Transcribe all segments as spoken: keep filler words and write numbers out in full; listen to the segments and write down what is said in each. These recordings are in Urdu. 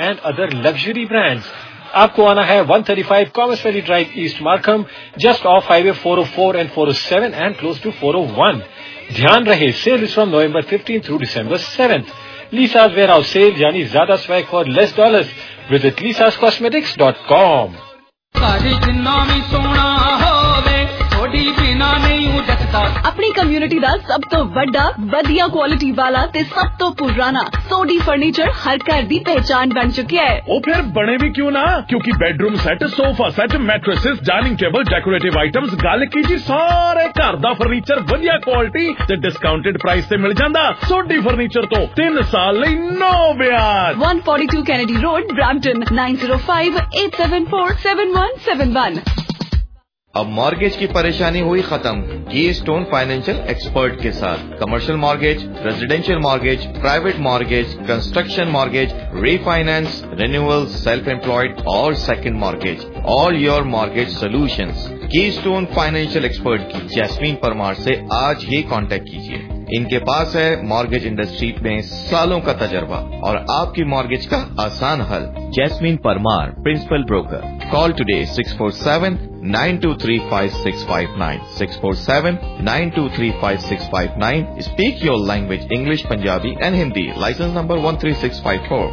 and other luxury brands. آپ کو آنا ہے one thirty-five Commerce Valley Drive, East Markham, just off Highway four oh four and four oh seven and close to four oh one. دھیان رہے, sale is from November fifteenth through December seventh. Lisa's Warehouse Sale, یعنی زیادہ swag for less dollars. Visit lisas cosmetics dot com. اپنی کمیونٹی دا سب تو بڑا بدیا کوالٹی والا تے سب تو پرانا سوڈی فرنیچر ہر گھر دی پہچان بن چکیا ہے. وہ پھر بنے بھی کیوں نہ, کیونکہ bedroom set, sofa set, mattresses, dining table, decorative items, گل کی جی سارے گھر دا فرنیچر ودیا کوالٹی تے ڈسکاؤنٹڈ پرائس تے مل جاندا. سوڈی فرنیچر تو تین سال لئی نو بیاج. one forty-two Kennedy Road, Brampton, nine zero five eight seven four seven one seven one. اب مارگیج کی پریشانی ہوئی ختم کی اسٹون فائنینشیل ایکسپرٹ کے ساتھ. Commercial mortgage, residential mortgage, private mortgage, construction mortgage, refinance, renewal, self employed اور second mortgage. All your mortgage solutions کی اسٹون فائنینشیل ایکسپرٹ کی جیسمین پرمار سے آج ہی کانٹیکٹ کیجیے. ان کے پاس ہے مارگیج انڈسٹری میں سالوں کا تجربہ اور آپ کی مارگیج کا آسان حل. Jasmine Parmar, principal broker. Call today six four seven nine two three five six five nine six four seven nine two three five six five nine. Speak your language English, Punjabi and Hindi. License number one three six five four.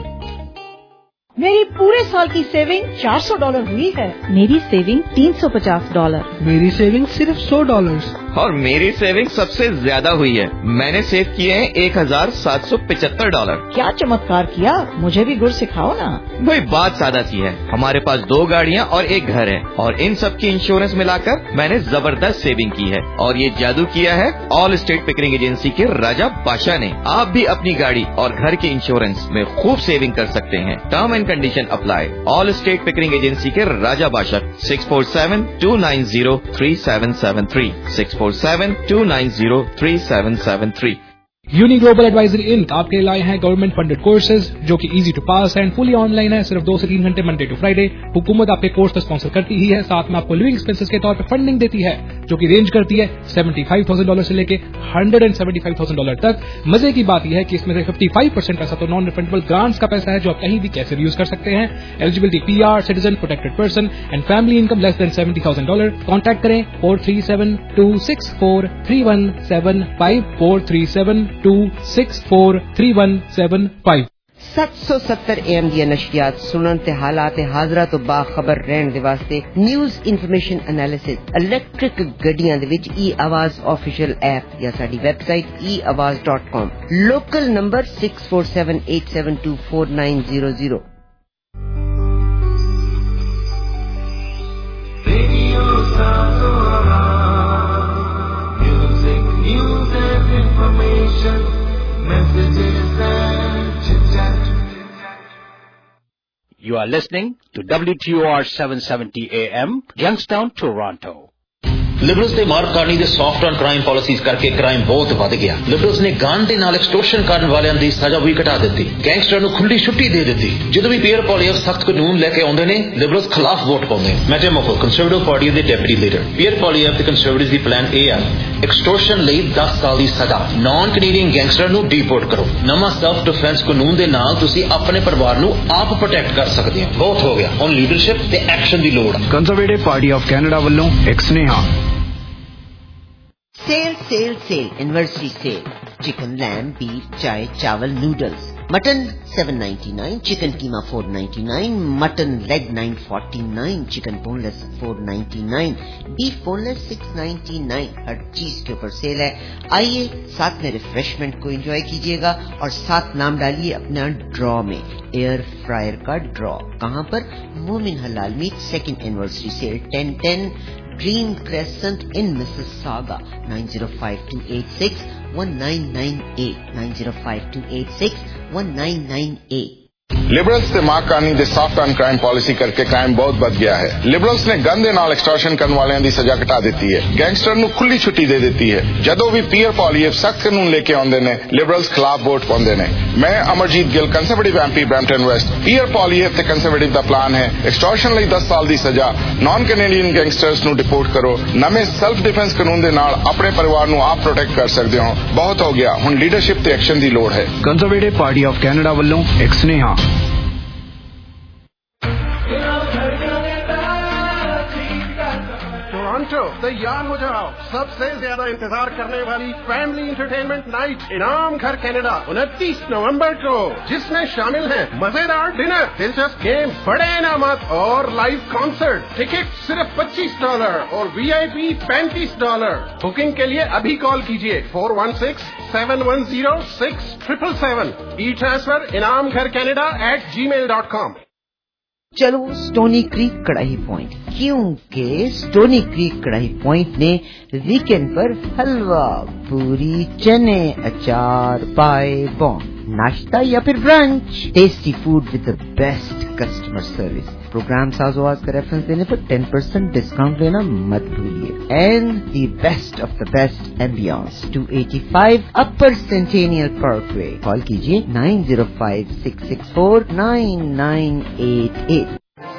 میری پورے سال کی سیونگ چار سو ڈالر ہوئی ہے. میری سیونگ تین سو پچاس ڈالر. میری سیونگ صرف سو ڈالر. اور میری سیونگ سب سے زیادہ ہوئی ہے. میں نے سیو کیے ہیں ایک ہزار سات سو پچہتر ڈالر. کیا چمتکار کیا, مجھے بھی گر سکھاؤ نا. بھائی بات سادہ سی ہے, ہمارے پاس دو گاڑیاں اور ایک گھر ہے اور ان سب کی انشورنس ملا کر میں نے زبردست سیونگ کی ہے. اور یہ جادو کیا ہے آل اسٹیٹ پکرنگ ایجنسی کے راجا بادشاہ نے. آپ بھی اپنی گاڑی اور گھر کے انشورنس میں خوب سیونگ کر سکتے ہیں. Term and condition apply. Allstate Pickering agency کے Raja Badshah. Six four seven two nine zero three seven seven three six four seven two nine zero three seven seven three. Uni Global advisory Inc آپ کے لائے ہیں گورنمنٹ فنڈڈ کورسز جو کہ easy to pass and fully online ہے. صرف دو سے تین گھنٹے منڈے ٹو فرائیڈے. حکومت آپ کے کورس کو اسپانسر کرتی ہی ہے, ساتھ میں آپ کو لیونگ ایکسپینسز کے طور پہ فنڈنگ دیتی ہے جو کہ رینج کرتی ہے سیونٹی فائیو تھاؤزینڈ ڈالر سے لے کے hundred and seventy five thousand dollar تک. مزے کی بات یہ ہے کہ اس میں سے ففٹی فائیو پرسینٹ پیسہ تو نان ریفنڈیبل گرانٹس کا پیسہ ہے جو آپ کہیں بھی کیسے بھی یوز کر سکتے ہیں. Eligibility P R, citizen, protected person and family income less than seventy thousand dollar. Contact کریں four three seven two six four three one seven five four three seven two six four three one seven five. سات سو ستر اے ایم دی نشریات سنن تے حالات حاضرہ تو باخبر رہن دے واسطے نیوز انفارمیشن انالیسس الیکٹرک گڈیاں دے وچ ای آواز آفیشیل ایپ یا ساڈی website E Awaaz dot com. Local number six four seven eight seven two four nine zero zero. You are listening to W T O R seven seventy A M, Youngstown, Toronto. Liberals ਦੇ ਮਾਰ ਕਰਨੀ ਦੇ ਸੌਫਟ ਔਨ ਕ੍ਰਾਈਮ ਪਾਲਿਸੀਜ਼ ਕਰਕੇ ਕ੍ਰਾਈਮ ਬਹੁਤ ਵੱਧ ਗਿਆ. ਲਿਬਰਲਸ ਨੇ ਗਨ ਦੇ ਨਾਲ ਐਕਸਟੋਰਸ਼ਨ ਕਰਨ ਵਾਲਿਆਂ ਦੀ ਸਜ਼ਾ ਵੀ ਘਟਾ ਦਿੱਤੀ. ਗੈਂਗਸਟਰ ਨੂੰ ਖੁੱਲੀ ਛੁੱਟੀ ਦੇ ਦਿੱਤੀ. ਜਦੋਂ ਵੀ ਪੀਅਰ ਪੋਲੀਐਫ ਸਖਤ ਕਾਨੂੰਨ ਲੈ ਕੇ ਆਉਂਦੇ ਨੇ ਲਿਬਰਲਸ ਖਿਲਾਫ ਵੋਟ ਪਾਉਂਦੇ ਨੇ. ਮੈਂ ਟੈਮੋਕੋ ਕੰਸਰਵੇਟਿਵ ਪਾਰਟੀ ਦੇ ਡਿਪਟੀ ਲੀਡਰ. ਪੀਅਰ ਪੋਲੀਐਫ ਤੇ ਕੰਸਰਵੇਟਿਵ ਦੀ ਪਲਾਨ ਇਹ ਆ ਐਕਸਟੋਰਸ਼ਨ ਲਈ ਦਸ ਸਾਲ ਦੀ ਸਜ਼ਾ. ਨਾਨ ਕੈਨੇਡੀਅਨ ਗੈਂਗਸਟਰ ਨੂੰ ਡੀਪੋਰਟ ਕਰੋ. ਨਵਾਂ ਸੈਲਫ ਡਿਫੈਂਸ ਕਾਨੂੰਨ ਦੇ ਨਾਲ ਤੁਸੀਂ ਆਪਣੇ ਪਰਿਵਾਰ ਨੂੰ ਆਪ ਪ੍ਰੋਟੈਕਟ ਕਰ ਸਕਦੇ ਹੋ. ਬਹੁਤ ਹੋ ਗਿਆ, ਹੁਣ ਲੀਡਰਸ਼ਿਪ ਤੇ ਐਕਸ਼ਨ ਦੀ ਲੋੜ. ਕੰਜ਼ਰਵੇਟਿਵ ਪਾਰਟੀ ਆਫ ਕੈਨੇਡਾ ਵੱਲੋਂ ਇੱਕ ਸੁਨੇਹਾ. Sale sale sale anniversary sale. Chicken, lamb, beef, چائے, چاول, noodles. Mutton seven ninety nine, chicken قیمہ four ninety nine, mutton leg nine forty nine, chicken boneless four ninety nine, beef boneless six ninety nine. ہر چیز کے اوپر سیل ہے. آئیے ساتھ میں ریفریشمنٹ کو انجوائے کیجیے گا اور ساتھ نام ڈالیے اپنا ڈرا میں. ایئر فرائر کا ڈرا. کہاں پر؟ Momin Halal meat second anniversary sale ten ten Green Crescent in Mississauga. nine zero five two eight six one nine nine eight nine zero five two eight six one nine nine eight. Liberals ਤੇ ਮਾਰਕ ਕਾਰਨੀ ਦੇ ਸਾਫਟ ਔਨ ਕ੍ਰਾਈਮ ਪਾਲਿਸੀ ਕਰਕੇ ਕ੍ਰਾਈਮ ਬਹੁਤ ਵੱਧ ਗਿਆ ਹੈ. ਲਿਬਰਲਸ ਨੇ ਗਨ ਦੇ ਨਾਲ ਐਕਸਟੋਰਸ਼ਨ ਕਰਨ ਵਾਲਿਆਂ ਦੀ ਸਜ਼ਾ ਘਟਾ ਦਿੱਤੀ ਹੈ. ਗੈਂਗਸਟਰ ਨੂੰ ਖੁੱਲੀ ਛੁੱਟੀ ਦੇ ਦਿੱਤੀ ਹੈ. ਜਦੋਂ ਵੀ ਪੀਅਰ ਪੋਲੀਐਫ ਸਖਤ ਕਾਨੂੰਨ ਲੈ ਕੇ ਆਉਂਦੇ ਨੇ ਲਿਬਰਲਸ ਖਿਲਾਫ ਵੋਟ ਪਾਉਂਦੇ ਨੇ. ਮੈਂ Amarjit Gill, Conservative MP Brampton West. Pierre Poilievre ਤੇ ਕੰਜ਼ਰਵੇਟਿਵ ਦਾ ਪਲਾਨ ਹੈ ਐਕਸਟੋਰਸ਼ਨ ਲਈ ਦਸ ਸਾਲ ਦੀ ਸਜ਼ਾ. ਨਾਨ ਕੈਨੇਡੀਅਨ ਗੈਂਗਸਟਰਸ ਨੂੰ ਡਿਪੋਰਟ ਕਰੋ. ਨਵੇਂ ਸੈਲਫ ਡਿਫੈਂਸ ਕਾਨੂੰਨ ਦੇ ਨਾਲ ਆਪਣੇ ਪਰਿਵਾਰ ਨੂੰ ਆਪ ਪ੍ਰੋਟੈਕਟ ਕਰ ਸਕਦੇ ਹੋ. ਬਹੁਤ ਹੋ ਗਿਆ, ਹੁਣ ਲੀਡਰਸ਼ਿਪ ਤੇ ਐਕਸ਼ਨ ਦੀ ਲੋੜ ਹੈ. ਕੰਜ਼ਰਵੇਟਿਵ ਪਾਰਟੀ ਆਫ ਕੈਨੇਡਾ ਵੱਲੋਂ ਇੱਕ ਸੁਨੇਹਾ. तैयार हो जाओ, सबसे ज्यादा इंतजार करने वाली फैमिली एंटरटेनमेंट नाइट इनाम घर कनाडा उनतीस नवंबर को, जिसमें शामिल है मजेदार डिनर, दिलचस्प गेम, बड़े इनामात और लाइव कॉन्सर्ट। टिकट सिर्फ पच्चीस डॉलर और वीआईपी पैंतीस डॉलर। बुकिंग के लिए अभी कॉल कीजिए four one six seven one zero six triple seven. E transfer Inaam Ghar Canada at Gmail dot com. चलो स्टोनी क्रीक कढ़ाई पॉइंट, क्योंकि स्टोनी क्रीक कढ़ाई पॉइंट ने वीकेंड पर हलवा, पूरी, चने, अचार, पाए, बॉम्ब, नाश्ता या फिर brunch, tasty food with the best customer service. Programme साज़ोआज का रेफरेंस देने पर टेन परसेंट डिस्काउंट लेना मत भूलिए। And the best of the best ambience, two eighty five Upper Centennial Parkway. Call कीजिए nine zero five six six four nine nine eight eight.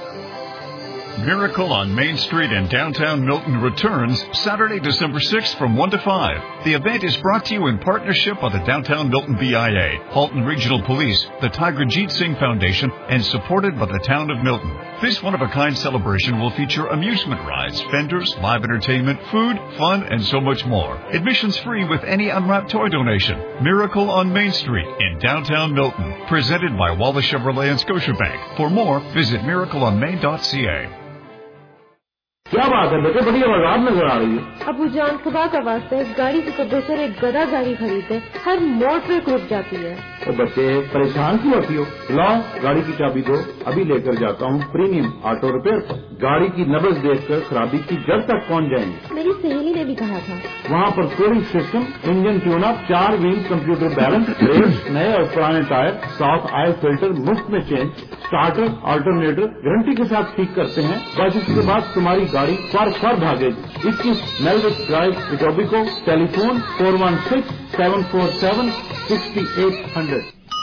Miracle on Main Street in downtown Milton returns Saturday, December sixth from one to five. The event is brought to you in partnership by the Downtown Milton B I A, Halton Regional Police, the Tiger Jeet Singh Foundation, and supported by the town of Milton. This one-of-a-kind celebration will feature amusement rides, vendors, live entertainment, food, fun, and so much more. Admissions free with any unwrapped toy donation. Miracle on Main Street in downtown Milton. Presented by Wallace Chevrolet and Scotiabank. For more, visit miracle on main dot c a. क्या बात है बेटे, बड़ी आवाज नजर आ रही है। अबू जान, खुदा का वास्ता इस गाड़ी से तो बेहतर एक गधा गाड़ी खरीदे, हर मोड़ पे रुक जाती है। तो बच्चे परेशान क्यों होती हो? लाओ गाड़ी की चाबी दो, अभी लेकर जाता हूँ प्रीमियम ऑटो रिपेयर पर। गाड़ी की नब्ज देखकर खराबी की जड़ तक पहुँच जाएंगे। मेरी सहेली ने भी कहा था। वहाँ पर cooling system, engine tune up, चार व्हील कंप्यूटर बैलेंस, ब्रेक्स, नए और पुराने टायर, साफ ऑयल फिल्टर मुफ्त में चेंज, स्टार्टर अल्टरनेटर गारंटी के साथ ठीक करते हैं। बस इसके बाद तुम्हारी गाड़ी फर फर भागेगी। इक्कीस मेलविट drive, Etobicoke. Telephone four one six seven four seven sixty eight hundred.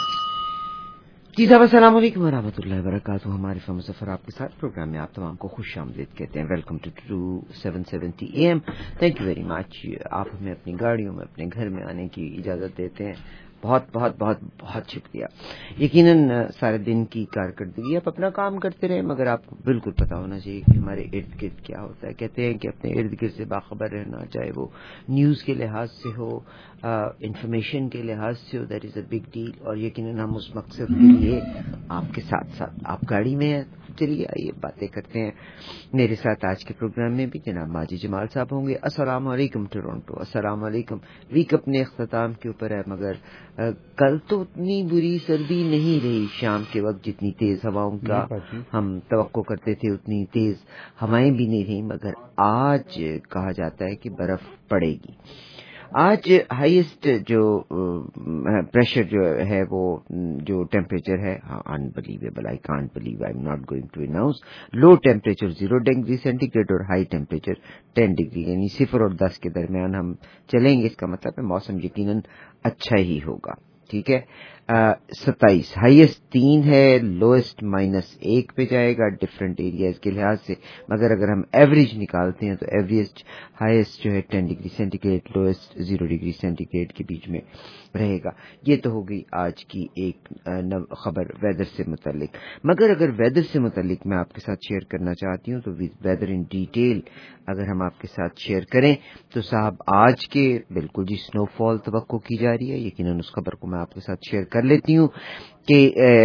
जी साहब, अस्सलाम वालेकुम वरहमतुल्लाहि वबरकातुहू। हमारे फम सफर आपके साथ प्रोग्राम में आप तमाम को खुश आमदीद कहते हैं। Welcome to two seven seventy A M. Thank you very much. आप हमें अपनी गाड़ियों में, अपने घर में आने की इजाज़त देते हैं। बहुत बहुत बहुत बहुत शुक्रिया। यकीनन सारे दिन की कारकर्दगी आप अपना काम करते रहे, मगर आपको बिल्कुल पता होना चाहिए कि हमारे इर्द गिर्द क्या होता है। कहते हैं कि अपने इर्द गिर्द से बाखबर रहना, चाहे वो न्यूज़ के लिहाज से हो, इंफॉर्मेशन के लिहाज से हो, that is a big deal. और यकीनन हम उस मकसद के लिए आपके साथ साथ, आप गाड़ी में हैं, चलिए आइए बातें करते हैं। मेरे साथ आज के प्रोग्राम में भी जनाब माजी जमाल साहब होंगे। अस्सलाम वालेकुम टोरंटो, अस्सलाम वालेकुम। वीक अपने इख्तिताम के ऊपर है, मगर आ, कल तो उतनी बुरी सर्दी नहीं रही शाम के वक्त, जितनी तेज हवाओं का हम तवक्को करते थे उतनी तेज हवाएं भी नहीं रही। मगर आज कहा जाता है कि बर्फ पड़ेगी। आज हाईएस्ट जो प्रेशर जो है, वो जो टेम्परेचर है, unbelievable, I can't believe, I am not going to announce. Low temperature zero degree centigrade और हाई टेम्परेचर टेन डिग्री, यानी सिफर और दस के दरमियान हम चलेंगे। इसका मतलब है मौसम यकीनन अच्छा ही होगा। ठीक है। सत्ताईस हाईएस्ट तीन है, लोएस्ट माइनस एक पे जाएगा डिफरेंट एरियाज के लिहाज से। मगर अगर हम एवरेज निकालते हैं तो एवरेज हाईएस्ट जो है ten degree centigrade, lowest zero degree centigrade के बीच में रहेगा। ये तो हो गई आज की एक खबर वेदर से मुतालिक। मगर अगर वेदर से मुतालिक मैं आपके साथ शेयर करना चाहती हूँ तो वेदर इन डिटेल अगर हम आपके साथ शेयर करें तो साहब आज के बिल्कुल जी स्नोफॉल तवक्को की जा रही है। यकीनन उस खबर को मैं आपके साथ शेयर कर लेती हूँ कि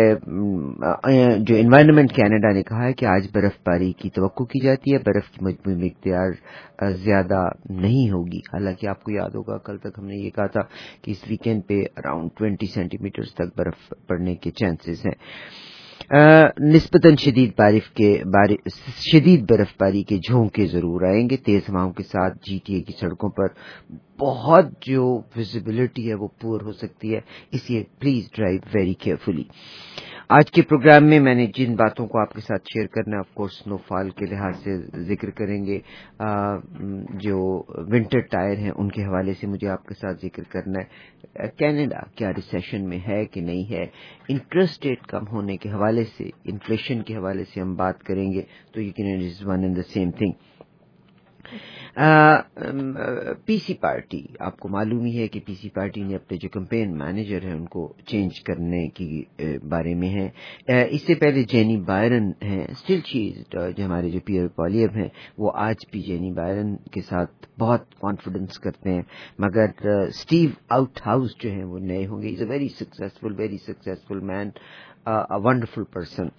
जो एनवायरनमेंट कनाडा ने कहा है कि आज बर्फबारी की तवक्को की जाती है। बर्फ की मजमूई मिक़दार ज्यादा नहीं होगी। हालांकि आपको याद होगा कल तक हमने ये कहा था कि इस वीकेंड पे अराउंड ट्वेंटी सेंटीमीटर्स तक बर्फ पड़ने के चांसेस हैं। निस्बतन शदीद बारिश के बारिश शदीद बर्फबारी के झोंके जरूर आएंगे। तेज हवाओं के साथ जीटीए की सड़कों पर बहुत जो विजिबिलिटी है वो पुअर हो सकती है, इसलिए प्लीज ड्राइव वेरी केयरफुली। आज के प्रोग्राम में मैंने जिन बातों को आपके साथ शेयर करना है, ऑफ कोर्स स्नोफॉल के लिहाज से जिक्र करेंगे, आ, जो विंटर टायर हैं उनके हवाले से मुझे आपके साथ जिक्र करना है। कनाडा क्या रिसेशन में है कि नहीं है, इंटरेस्ट रेट कम होने के हवाले से, इन्फ्लेशन के हवाले से हम बात करेंगे तो यकीनन is one and the same thing. P C party, آپ کو معلوم ہی ہے کہ پی سی پارٹی نے اپنے جو کمپین مینیجر ہیں ان کو چینج کرنے کی بارے میں ہے. اس سے پہلے جینی بائرن ہیں، اسٹل چیز جو ہمارے جو پیئر پالیب ہیں وہ آج بھی جینی بائرن کے ساتھ بہت کانفیڈنس کرتے ہیں، مگر اسٹیو آؤٹ ہاؤس جو ہیں وہ نئے ہوں گے. Is a very successful very successful man, wonderful person,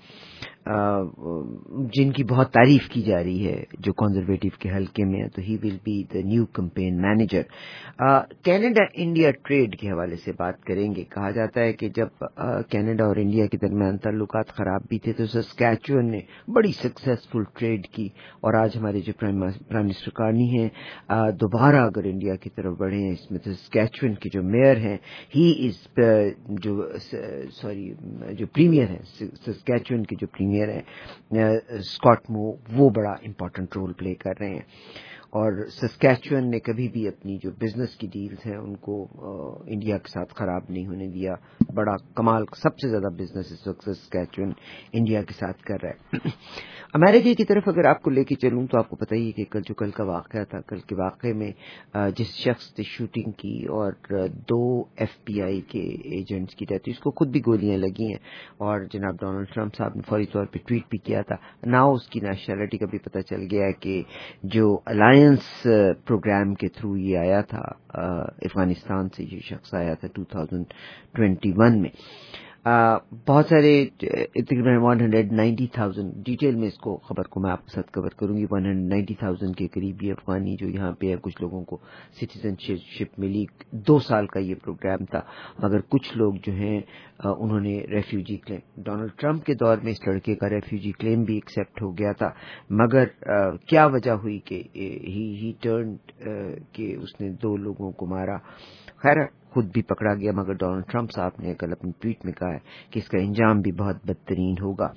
جن کی بہت تعریف کی جا رہی ہے جو کنزرویٹو کے حلقے میں ہے، تو he will be the new campaign manager. Canada India trade کے حوالے سے بات کریں گے. کہا جاتا ہے کہ جب کینیڈا اور انڈیا کے درمیان تعلقات خراب بھی تھے تو سسکیچوئن نے بڑی سکسیسفل ٹریڈ کی، اور آج ہمارے جو پرائم منسٹر کارنی ہیں دوبارہ اگر انڈیا کی طرف بڑھے ہیں، اس میں سسکیچوئن کے جو میئر ہیں ہی از جو سوری جو پریمیئر ہیں سسکیچوئن کے جو پریمیئر ہیں اسکاٹ مو، وہ بڑا امپورٹنٹ رول پلے کر رہے ہیں. اور سسکیچوئن نے کبھی بھی اپنی جو بزنس کی ڈیلز ہیں ان کو انڈیا کے ساتھ خراب نہیں ہونے دیا. بڑا کمال، سب سے زیادہ بزنس اس وقت سسکیچوئن انڈیا کے ساتھ کر رہا ہے. امریکہ کی طرف اگر آپ کو لے کے چلوں تو آپ کو پتہ ہی ہے کہ کل جو کل کا واقعہ تھا، کل کے واقعے میں جس شخص نے شوٹنگ کی اور دو ایف بی آئی کے ایجنٹس کی ڈیتھ، اس کو خود بھی گولیاں لگی ہیں، اور جناب ڈونلڈ ٹرمپ صاحب نے فوری طور پہ ٹویٹ بھی کیا تھا. ناؤ اس کی نیشنلٹی کا بھی پتہ چل گیا ہے کہ جو الائنس پروگرام کے تھرو یہ آیا تھا افغانستان سے، یہ شخص آیا تھا دو ہزار اکیس میں. بہت سارے تقریباً one hundred ninety thousand detail میں اس کو خبر کو میں آپ کے ساتھ کور کروں گی. ون ہنڈریڈ نائنٹی تھاؤزینڈ کے قریب یہ افغانی جو یہاں پہ ہے، کچھ لوگوں کو سٹیزن شپ ملی. دو سال کا یہ پروگرام تھا، مگر کچھ لوگ جو ہیں انہوں نے ریفیوجی کلیم، ڈونلڈ ٹرمپ کے دور میں اس لڑکے کا ریفیوجی کلیم بھی ایکسیپٹ ہو گیا تھا، مگر کیا وجہ ہوئی کہ ہی ہی ٹرنڈ کہ اس نے دو لوگوں کو مارا. خیر خود بھی پکڑا گیا، مگر ڈونلڈ ٹرمپ صاحب نے کل اپنی ٹویٹ میں کہا ہے کہ اس کا انجام بھی بہت بدترین ہوگا.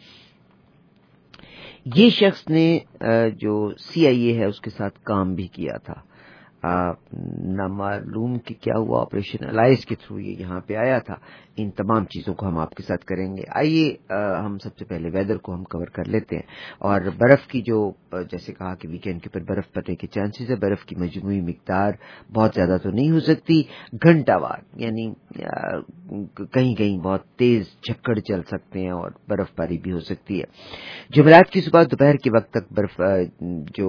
یہ شخص نے جو سی آئی اے ہے اس کے ساتھ کام بھی کیا تھا. نہ معلوم کہ کیا ہوا، آپریشن الائز کے تھرو یہ یہاں پہ آیا تھا. ان تمام چیزوں کو ہم آپ کے ساتھ کریں گے. آئیے ہم سب سے پہلے ویدر کو ہم کور کر لیتے ہیں، اور برف کی جو جیسے کہا کہ ویکینڈ کے اوپر برف پڑنے کے چانسز ہے. برف کی مجموعی مقدار بہت زیادہ تو نہیں ہو سکتی، گھنٹہ وار، یعنی کہیں کہیں بہت تیز جھکڑ چل سکتے ہیں اور برف باری بھی ہو سکتی ہے. جمعرات کی صبح دوپہر کے وقت تک برف جو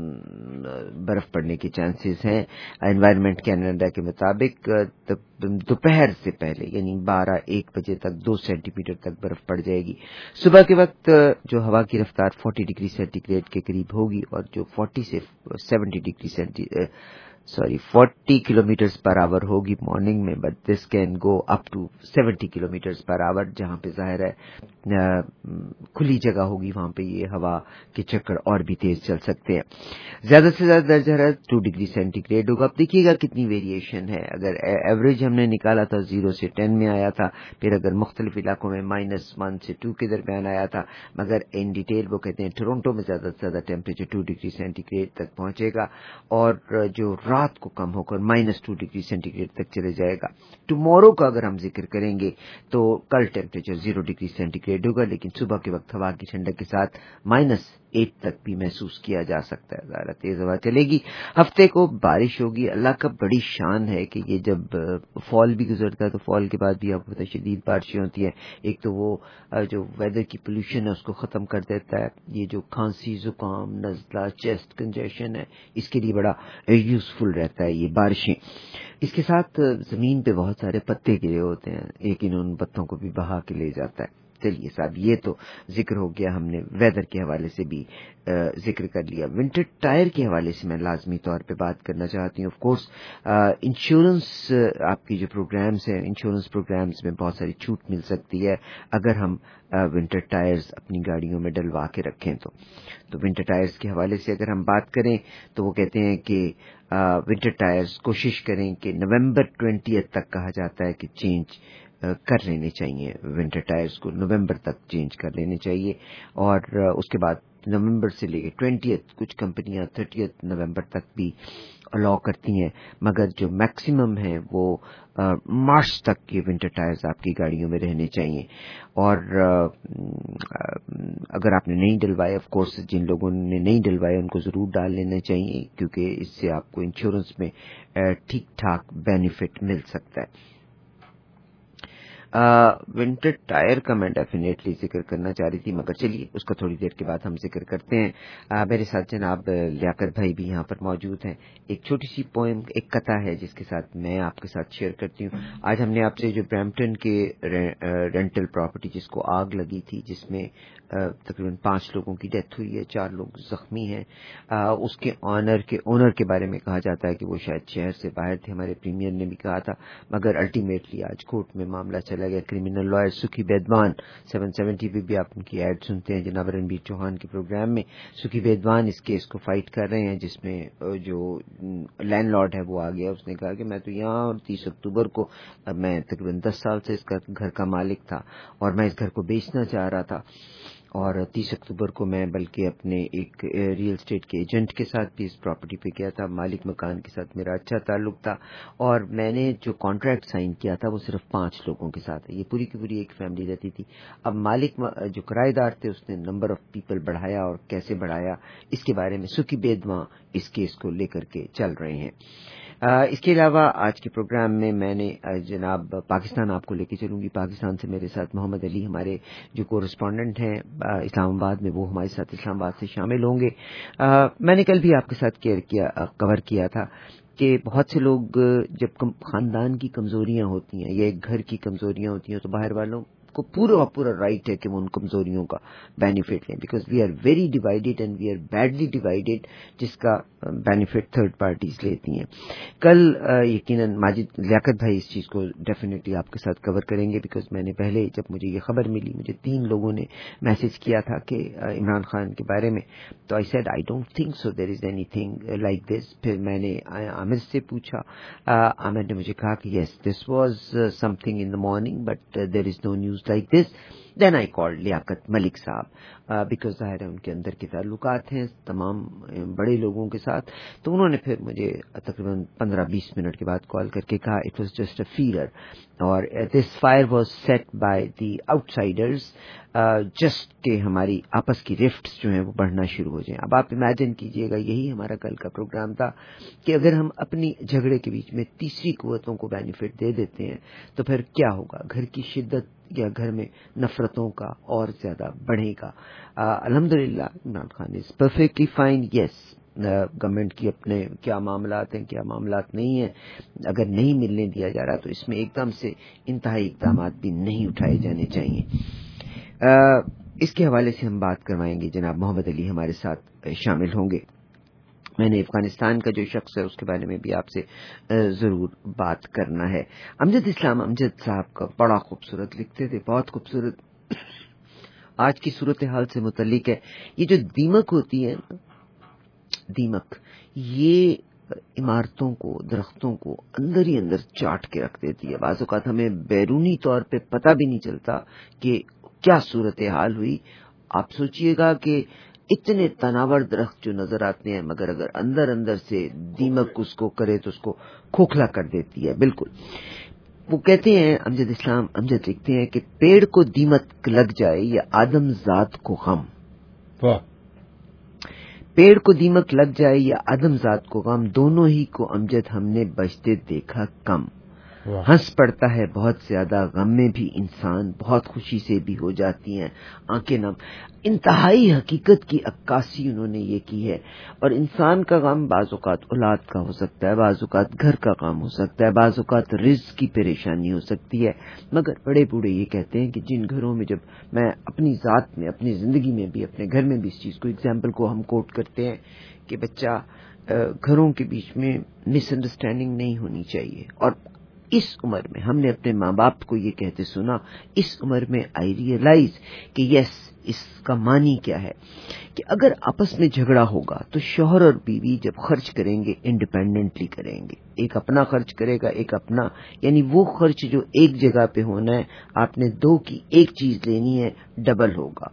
برف پڑنے کے چانسز ہیں انوائرمنٹ کینیڈا کے مطابق دوپہر سے پہلے یعنی بارہ ایک بجے تک دو سینٹی میٹر تک برف پڑ جائے گی. صبح کے وقت جو ہوا کی رفتار فورٹی ڈگری سینٹی گریڈ کے قریب ہوگی، اور جو فورٹی سے seventy degree centi sorry forty kilometres per hour ہوگی مارننگ میں، but this can go up to seventy kilometres per hour. جہاں پہ ظاہر ہے کھلی جگہ ہوگی وہاں پہ یہ ہوا کے چکر اور بھی تیز چل سکتے ہیں. زیادہ سے زیادہ درجہ حرارت ٹو ڈگری سینٹی گریڈ ہوگا. اب دیکھیے گا کتنی ویریشن ہے. اگر ایوریج ہم نے نکالا تھا زیرو سے ٹین میں آیا تھا، پھر اگر مختلف علاقوں میں مائنس ون سے ٹو کے درمیان آیا تھا، مگر ان ڈیٹیل وہ کہتے ہیں ٹورنٹو میں زیادہ سے زیادہ temperature two degree centigrade تک پہنچے گا، اور جو رات کو کم ہو کر minus two degree centigrade تک چلے جائے گا. ٹمورو کا اگر ہم ذکر کریں گے تو کل temperature zero degree centigrade ہوگا، لیکن صبح کے وقت ہوا کی ٹھنڈک کے ساتھ مائنس ایٹ تک بھی محسوس کیا جا سکتا ہے. زیادہ تیز ہوا چلے گی. ہفتے کو بارش ہوگی. اللہ کا بڑی شان ہے کہ یہ جب فال بھی گزرتا ہے تو فال کے بعد بھی آپ کو پتہ شدید بارشیں ہوتی ہیں. ایک تو وہ جو ویدر کی پولوشن ہے اس کو ختم کر دیتا ہے. یہ جو کھانسی، زکام، نزلہ، چیسٹ کنجیشن ہے، اس کے لیے بڑا یوزفل رہتا ہے یہ بارشیں. اس کے ساتھ زمین پہ بہت سارے پتے گرے ہوتے ہیں، لیکن ان پتوں کو بھی بہا کے لے جاتا ہے. چلیے صاحب، یہ تو ذکر ہو گیا، ہم نے ویدر کے حوالے سے بھی ذکر کر لیا. ونٹر ٹائر کے حوالے سے میں لازمی طور پہ بات کرنا چاہتی ہوں. آف کورس انشورنس آپ کی جو پروگرامز ہیں، انشورنس پروگرامز میں بہت ساری چھوٹ مل سکتی ہے اگر ہم ونٹر ٹائرز اپنی گاڑیوں میں ڈلوا کے رکھیں. تو تو ونٹر ٹائرز کے حوالے سے اگر ہم بات کریں تو وہ کہتے ہیں کہ ونٹر ٹائرز کوشش کریں کہ نومبر ٹوینٹیتھ تک کہا جاتا ہے کہ چینج کر لینے چاہیے. ونٹر ٹائرز کو نومبر تک چینج کر لینے چاہیے، اور اس کے بعد نومبر سے لے کے ٹوینٹیتھ کچھ کمپنیاں تھرٹیتھ نومبر تک بھی الاؤ کرتی ہیں، مگر جو میکسیمم ہے وہ مارچ تک یہ ونٹر ٹائرز آپ کی گاڑیوں میں رہنے چاہیے. اور اگر آپ نے نہیں ڈلوایا، آف کورس جن لوگوں نے نہیں ڈلوایا ان کو ضرور ڈال لینا چاہیے، کیونکہ اس سے آپ کو انشورنس میں ٹھیک ٹھاک بینیفٹ مل سکتا ہے. ونٹر ٹائر کا میں ڈیفینیٹلی ذکر کرنا چاہ رہی تھی، مگر چلیے اس کا تھوڑی دیر کے بعد ہم ذکر کرتے ہیں. میرے ساتھ جناب لیاقت بھائی بھی یہاں پر موجود ہیں. ایک چھوٹی سی پوئم، ایک کتھا ہے جس کے ساتھ میں آپ کے ساتھ شیئر کرتی ہوں. آج ہم نے آپ سے جو برمپٹن کے رینٹل پراپرٹی جس کو آگ لگی تھی، جس میں تقریباً پانچ لوگوں کی ڈیتھ ہوئی ہے، چار لوگ زخمی ہیں، اس کے آنر کے اونر کے بارے میں کہا جاتا ہے کہ وہ شاید شہر سے باہر تھے. ہمارے پریمیئر نے بھی کہا تھا، مگر الٹیمیٹلی آج کورٹ میں معاملہ چلا گیا. Criminal lawyer Sukhi Baidwan seven seventy پہ بھی آپ ان کی ایڈ سنتے ہیں جناب رنبیر چوہان کے پروگرام میں. سکھی بیدوان اس کیس کو فائٹ کر رہے ہیں جس میں جو لینڈ لارڈ ہے وہ آ گیا. اس نے کہا کہ میں تو یہاں اور تیس اکتوبر کو میں تقریباً دس سال سے اس گھر کا مالک تھا اور میں اس گھر کو بیچنا چاہ رہا تھا، اور تیس اکتوبر کو میں بلکہ اپنے ایک ریئل اسٹیٹ کے ایجنٹ کے ساتھ بھی اس پراپرٹی پہ گیا تھا. مالک مکان کے ساتھ میرا اچھا تعلق تھا، اور میں نے جو کانٹریکٹ سائن کیا تھا وہ صرف پانچ لوگوں کے ساتھ ہے. یہ پوری کی پوری ایک فیملی رہتی تھی. اب مالک جو کرایہ دار تھے اس نے نمبر آف پیپل بڑھایا، اور کیسے بڑھایا اس کے بارے میں سکھی بیدواں اس کیس کو لے کر کے چل رہے ہیں. اس کے علاوہ آج کے پروگرام میں میں نے جناب پاکستان آپ کو لے کے چلوں گی. پاکستان سے میرے ساتھ محمد علی ہمارے جو کورسپونڈنٹ ہیں اسلام آباد میں، وہ ہمارے ساتھ اسلام آباد سے شامل ہوں گے. میں نے کل بھی آپ کے ساتھ کیئر کیا کور کیا تھا کہ بہت سے لوگ جب خاندان کی کمزوریاں ہوتی ہیں یا ایک گھر کی کمزوریاں ہوتی ہیں تو باہر والوں کو پورا پورا رائٹ ہے کہ وہ ان کمزوریوں کا بینیفٹ لیں، because we are very divided and we are badly divided, جس کا بینیفٹ تھرڈ پارٹیز لیتی ہیں. کل یقیناً ماجد لیاقت بھائی اس چیز کو ڈیفینیٹلی آپ کے ساتھ کور کریں گے، بیکاز میں نے پہلے جب مجھے یہ خبر ملی مجھے تین لوگوں نے میسج کیا تھا کہ عمران خان کے بارے میں، تو I said I don't think so there is anything like this. پھر میں نے عامر سے پوچھا، عامر نے مجھے کہا کہ yes this was something in the morning but there is no news like this. Then I called Liaquat Malik صاحب بیکاز ظاہر ہے ان کے اندر کے تعلقات ہیں تمام بڑے لوگوں کے ساتھ. تو انہوں نے پھر مجھے تقریباً پندرہ بیس منٹ کے بعد کال کر کے کہا it was just a filler, اور this fire was set by the outsiders, just کہ ہماری آپس کی رفٹس جو ہیں وہ بڑھنا شروع ہو جائیں. اب آپ امیجن کیجئے گا، یہی ہمارا کل کا پروگرام تھا کہ اگر ہم اپنی جھگڑے کے بیچ میں تیسری قوتوں کو بینیفٹ دے دیتے ہیں تو پھر کیا ہوگا؟ گھر کی شدت یا گھر میں نفرتوں کا اور زیادہ بڑھے گا. الحمدللہ Imran Khan is perfectly fine. Yes government کی اپنے کیا معاملات ہیں کیا معاملات نہیں ہیں، اگر نہیں ملنے دیا جا رہا تو اس میں ایک دم سے انتہائی اقدامات بھی نہیں اٹھائے جانے چاہیے. اس کے حوالے سے ہم بات کروائیں گے. جناب محمد علی ہمارے ساتھ شامل ہوں گے. میں نے افغانستان کا جو شخص ہے اس کے بارے میں بھی آپ سے ضرور بات کرنا ہے. امجد اسلام امجد صاحب کا بڑا خوبصورت لکھتے تھے، بہت خوبصورت آج کی صورتحال سے متعلق ہے. یہ جو دیمک ہوتی ہے نا، دیمک یہ عمارتوں کو درختوں کو اندر ہی اندر چاٹ کے رکھ دیتی ہے. بعض اوقات ہمیں بیرونی طور پہ پتہ بھی نہیں چلتا کہ کیا صورتحال ہوئی. آپ سوچئے گا کہ اتنے تناور درخت جو نظر آتے ہیں مگر اگر اندر اندر سے دیمک اس کو کرے تو اس کو کھوکھلا کر دیتی ہے. بالکل وہ کہتے ہیں امجد اسلام امجد لکھتے ہیں کہ پیڑ کو دیمک لگ جائے یا آدم ذات کو غم. واہ. پیڑ کو دیمک لگ جائے یا آدم ذات کو غم، دونوں ہی کو امجد ہم نے بجتے دیکھا کم. ہنس پڑتا ہے بہت زیادہ، غم میں بھی انسان بہت خوشی سے بھی ہو جاتی ہیں آنکھیں نم. انتہائی حقیقت کی عکاسی انہوں نے یہ کی ہے. اور انسان کا غم بعض اوقات اولاد کا ہو سکتا ہے، بعض اوقات گھر کا غم ہو سکتا ہے، بعض اوقات رزق کی پریشانی ہو سکتی ہے. مگر بڑے بوڑھے یہ کہتے ہیں کہ جن گھروں میں، جب میں اپنی ذات میں اپنی زندگی میں بھی اپنے گھر میں بھی اس چیز کو ایگزامپل کو ہم کوٹ کرتے ہیں کہ بچہ گھروں کے بیچ میں مس انڈرسٹینڈنگ نہیں ہونی چاہیے. اور اس عمر میں ہم نے اپنے ماں باپ کو یہ کہتے سنا، اس عمر میں آئی ریئلائز کہ یس اس کا معنی کیا ہے کہ اگر آپس میں جھگڑا ہوگا تو شوہر اور بیوی جب خرچ کریں گے انڈیپینڈنٹلی کریں گے. ایک اپنا خرچ کرے گا، ایک اپنا، یعنی وہ خرچ جو ایک جگہ پہ ہونا ہے آپ نے دو کی ایک چیز لینی ہے ڈبل ہوگا.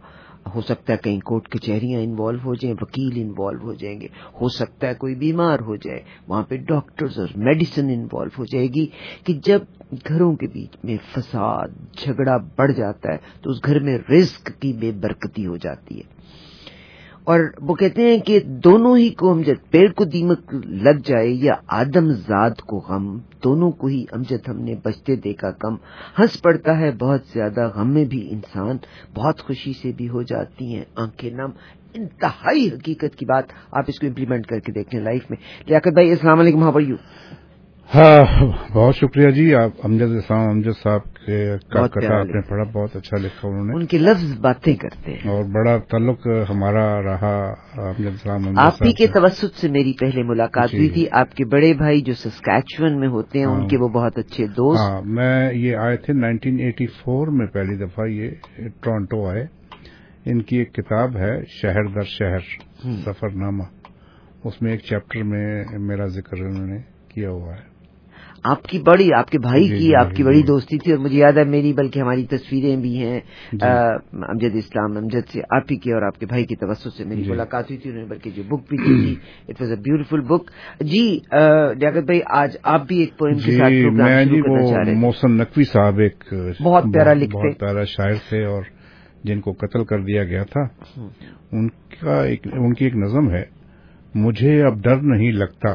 ہو سکتا ہے کہیں کورٹ کچہریاں انوالو ہو جائیں, وکیل انوالو ہو جائیں گے, ہو سکتا ہے کوئی بیمار ہو جائے, وہاں پہ ڈاکٹرز اور میڈیسن انوالو ہو جائے گی. کہ جب گھروں کے بیچ میں فساد جھگڑا بڑھ جاتا ہے تو اس گھر میں رزق کی بے برکتی ہو جاتی ہے. اور وہ کہتے ہیں کہ دونوں ہی کو امجد, پیڑ کو دیمک لگ جائے یا آدم زاد کو غم, دونوں کو ہی امجد ہم نے بچتے دیکھا کم. ہنس پڑتا ہے بہت زیادہ, غم میں بھی انسان بہت خوشی سے بھی ہو جاتی ہیں آنکھیں نم. انتہائی حقیقت کی بات, آپ اس کو امپلیمنٹ کر کے دیکھ لیں لائف میں. لیاقت بھائی السلام علیکم, ہاؤ آر یو؟ ہاں بہت شکریہ جی. آپ امجد اسلام امجد صاحب کے کا کتا آپ نے پڑھا, بہت اچھا لکھا انہوں نے, ان کے لفظ باتیں کرتے ہیں, اور بڑا تعلق ہمارا رہا امجد اسلام امجد آپ ہی کے توسط سے میری پہلے ملاقات جی. ہوئی تھی. آپ کے بڑے بھائی جو سسکیچون میں ہوتے ہیں, ہاں. ان کے وہ بہت اچھے دوست. ہاں, میں یہ آئے تھے نائنٹین ایٹی فور میں پہلی دفعہ یہ ٹورانٹو آئے. ان کی ایک کتاب ہے شہر در شہر سفر نامہ, اس میں ایک چیپٹر میں میرا ذکر انہوں نے کیا ہوا ہے. آپ کی بڑی, آپ کے بھائی جی کی جی آپ کی بڑی دوستی تھی, اور مجھے یاد ہے میری, بلکہ ہماری تصویریں بھی ہیں امجد اسلام امجد سے آپ ہی کی اور آپ کے بھائی کی توسط سے میری جی. ملاقات ہوئی تھی. انہوں نے بلکہ جو بک بھی دی تھی, it was a beautiful book. جی لیاقت بھائی, آج آپ بھی ایک پوئم کے ساتھ پروگرام شروع کرنا چاہ رہے ہیں. محسن نقوی صاحب ایک بہت پیارا لکھتے, بہت پیارا شاعر تھے, اور جن کو قتل کر دیا گیا تھا. ان کا ایک ان کی ایک نظم ہے, مجھے اب ڈر نہیں لگتا,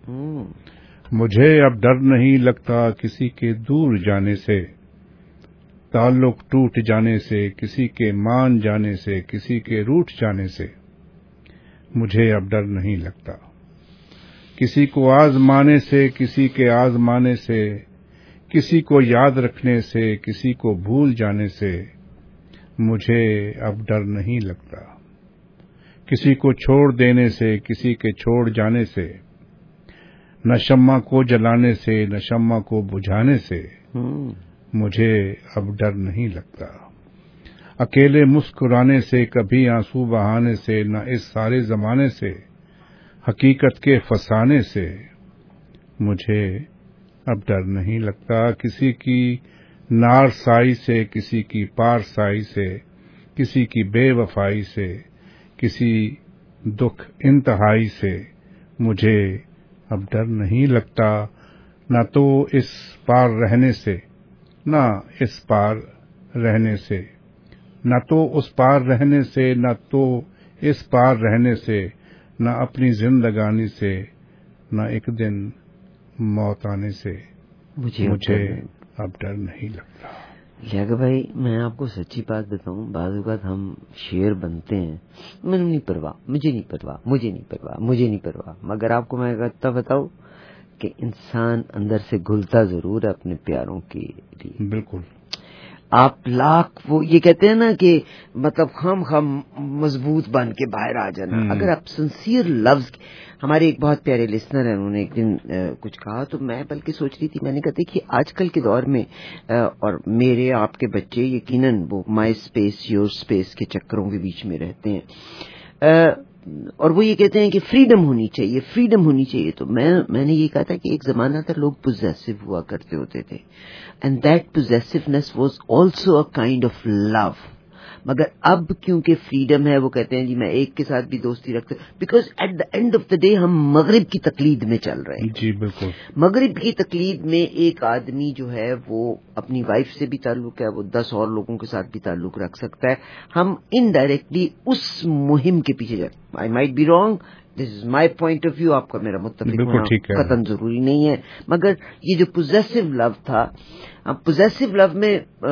مجھے اب ڈر نہیں لگتا کسی کے دور جانے سے, تعلق ٹوٹ جانے سے, کسی کے مان جانے سے, کسی کے روٹھ جانے سے. مجھے اب ڈر نہیں لگتا کسی کو آزمانے سے, کسی کے آزمانے سے, کسی کو یاد رکھنے سے, کسی کو بھول جانے سے. مجھے اب ڈر نہیں لگتا کسی کو چھوڑ دینے سے, کسی کے چھوڑ جانے سے, نہ شمع کو جلانے سے, نہ شمع کو بجھانے سے. مجھے اب ڈر نہیں لگتا اکیلے مسکرانے سے, کبھی آنسو بہانے سے, نہ اس سارے زمانے سے, حقیقت کے فسانے سے. مجھے اب ڈر نہیں لگتا کسی کی نار سائی سے, کسی کی پار سائی سے, کسی کی بے وفائی سے, کسی دکھ انتہائی سے. مجھے اب ڈر نہیں لگتا نہ تو اس پار رہنے سے, نہ اس پار رہنے سے, نہ تو اس پار رہنے سے, نہ تو اس پار رہنے سے, نہ اپنی زندگانی سے, نہ ایک دن موت آنے سے. مجھے, مجھے اب ڈر نہیں لگتا. لیاقت بھائی, میں آپ کو سچی بات بتاؤں, بعض اوقات ہم شیر بنتے ہیں, میں نہیں پرواہ, مجھے نہیں پرواہ, مجھے نہیں پرواہ, مجھے نہیں پرواہ, مگر آپ کو میں کہتا بتاؤں کہ انسان اندر سے گھلتا ضرور ہے اپنے پیاروں کے لیے. بالکل. آپ لاکھ وہ یہ کہتے ہیں نا کہ مطلب خام خام مضبوط بن کے باہر آ جانا. اگر آپ سنسیئر لفظ, ہمارے ایک بہت پیارے لسنر ہیں, انہوں نے ایک دن کچھ کہا تو میں بلکہ سوچ رہی تھی, میں نے کہا دیکھیے آج کل کے دور میں, اور میرے آپ کے بچے یقیناً وہ مائی اسپیس یور اسپیس کے چکروں کے بیچ میں رہتے ہیں, اور وہ یہ کہتے ہیں کہ فریڈم ہونی چاہیے, فریڈم ہونی چاہیے. تو میں میں نے یہ کہا تھا کہ ایک زمانہ تھا لوگ پوزیسو ہوا کرتے ہوتے تھے, and that possessiveness was also a kind of love. مگر اب کیونکہ فریڈم ہے, وہ کہتے ہیں جی میں ایک کے ساتھ بھی دوستی رکھتا ہوں, because at the end of the day ہم مغرب کی تقلید میں چل رہے ہیں. جی بالکل. مغرب کی تقلید میں ایک آدمی جو ہے وہ اپنی وائف سے بھی تعلق ہے, وہ دس اور لوگوں کے ساتھ بھی تعلق رکھ سکتا ہے. ہم انڈائریکٹلی اس مہم کے پیچھے جاتے. I might be wrong, this is my point of view, آپ کا میرا متفق ہونا قطعاً ضروری نہیں ہے. مگر یہ جو پوزیسو لو تھا, پوزیسو لو میں آ,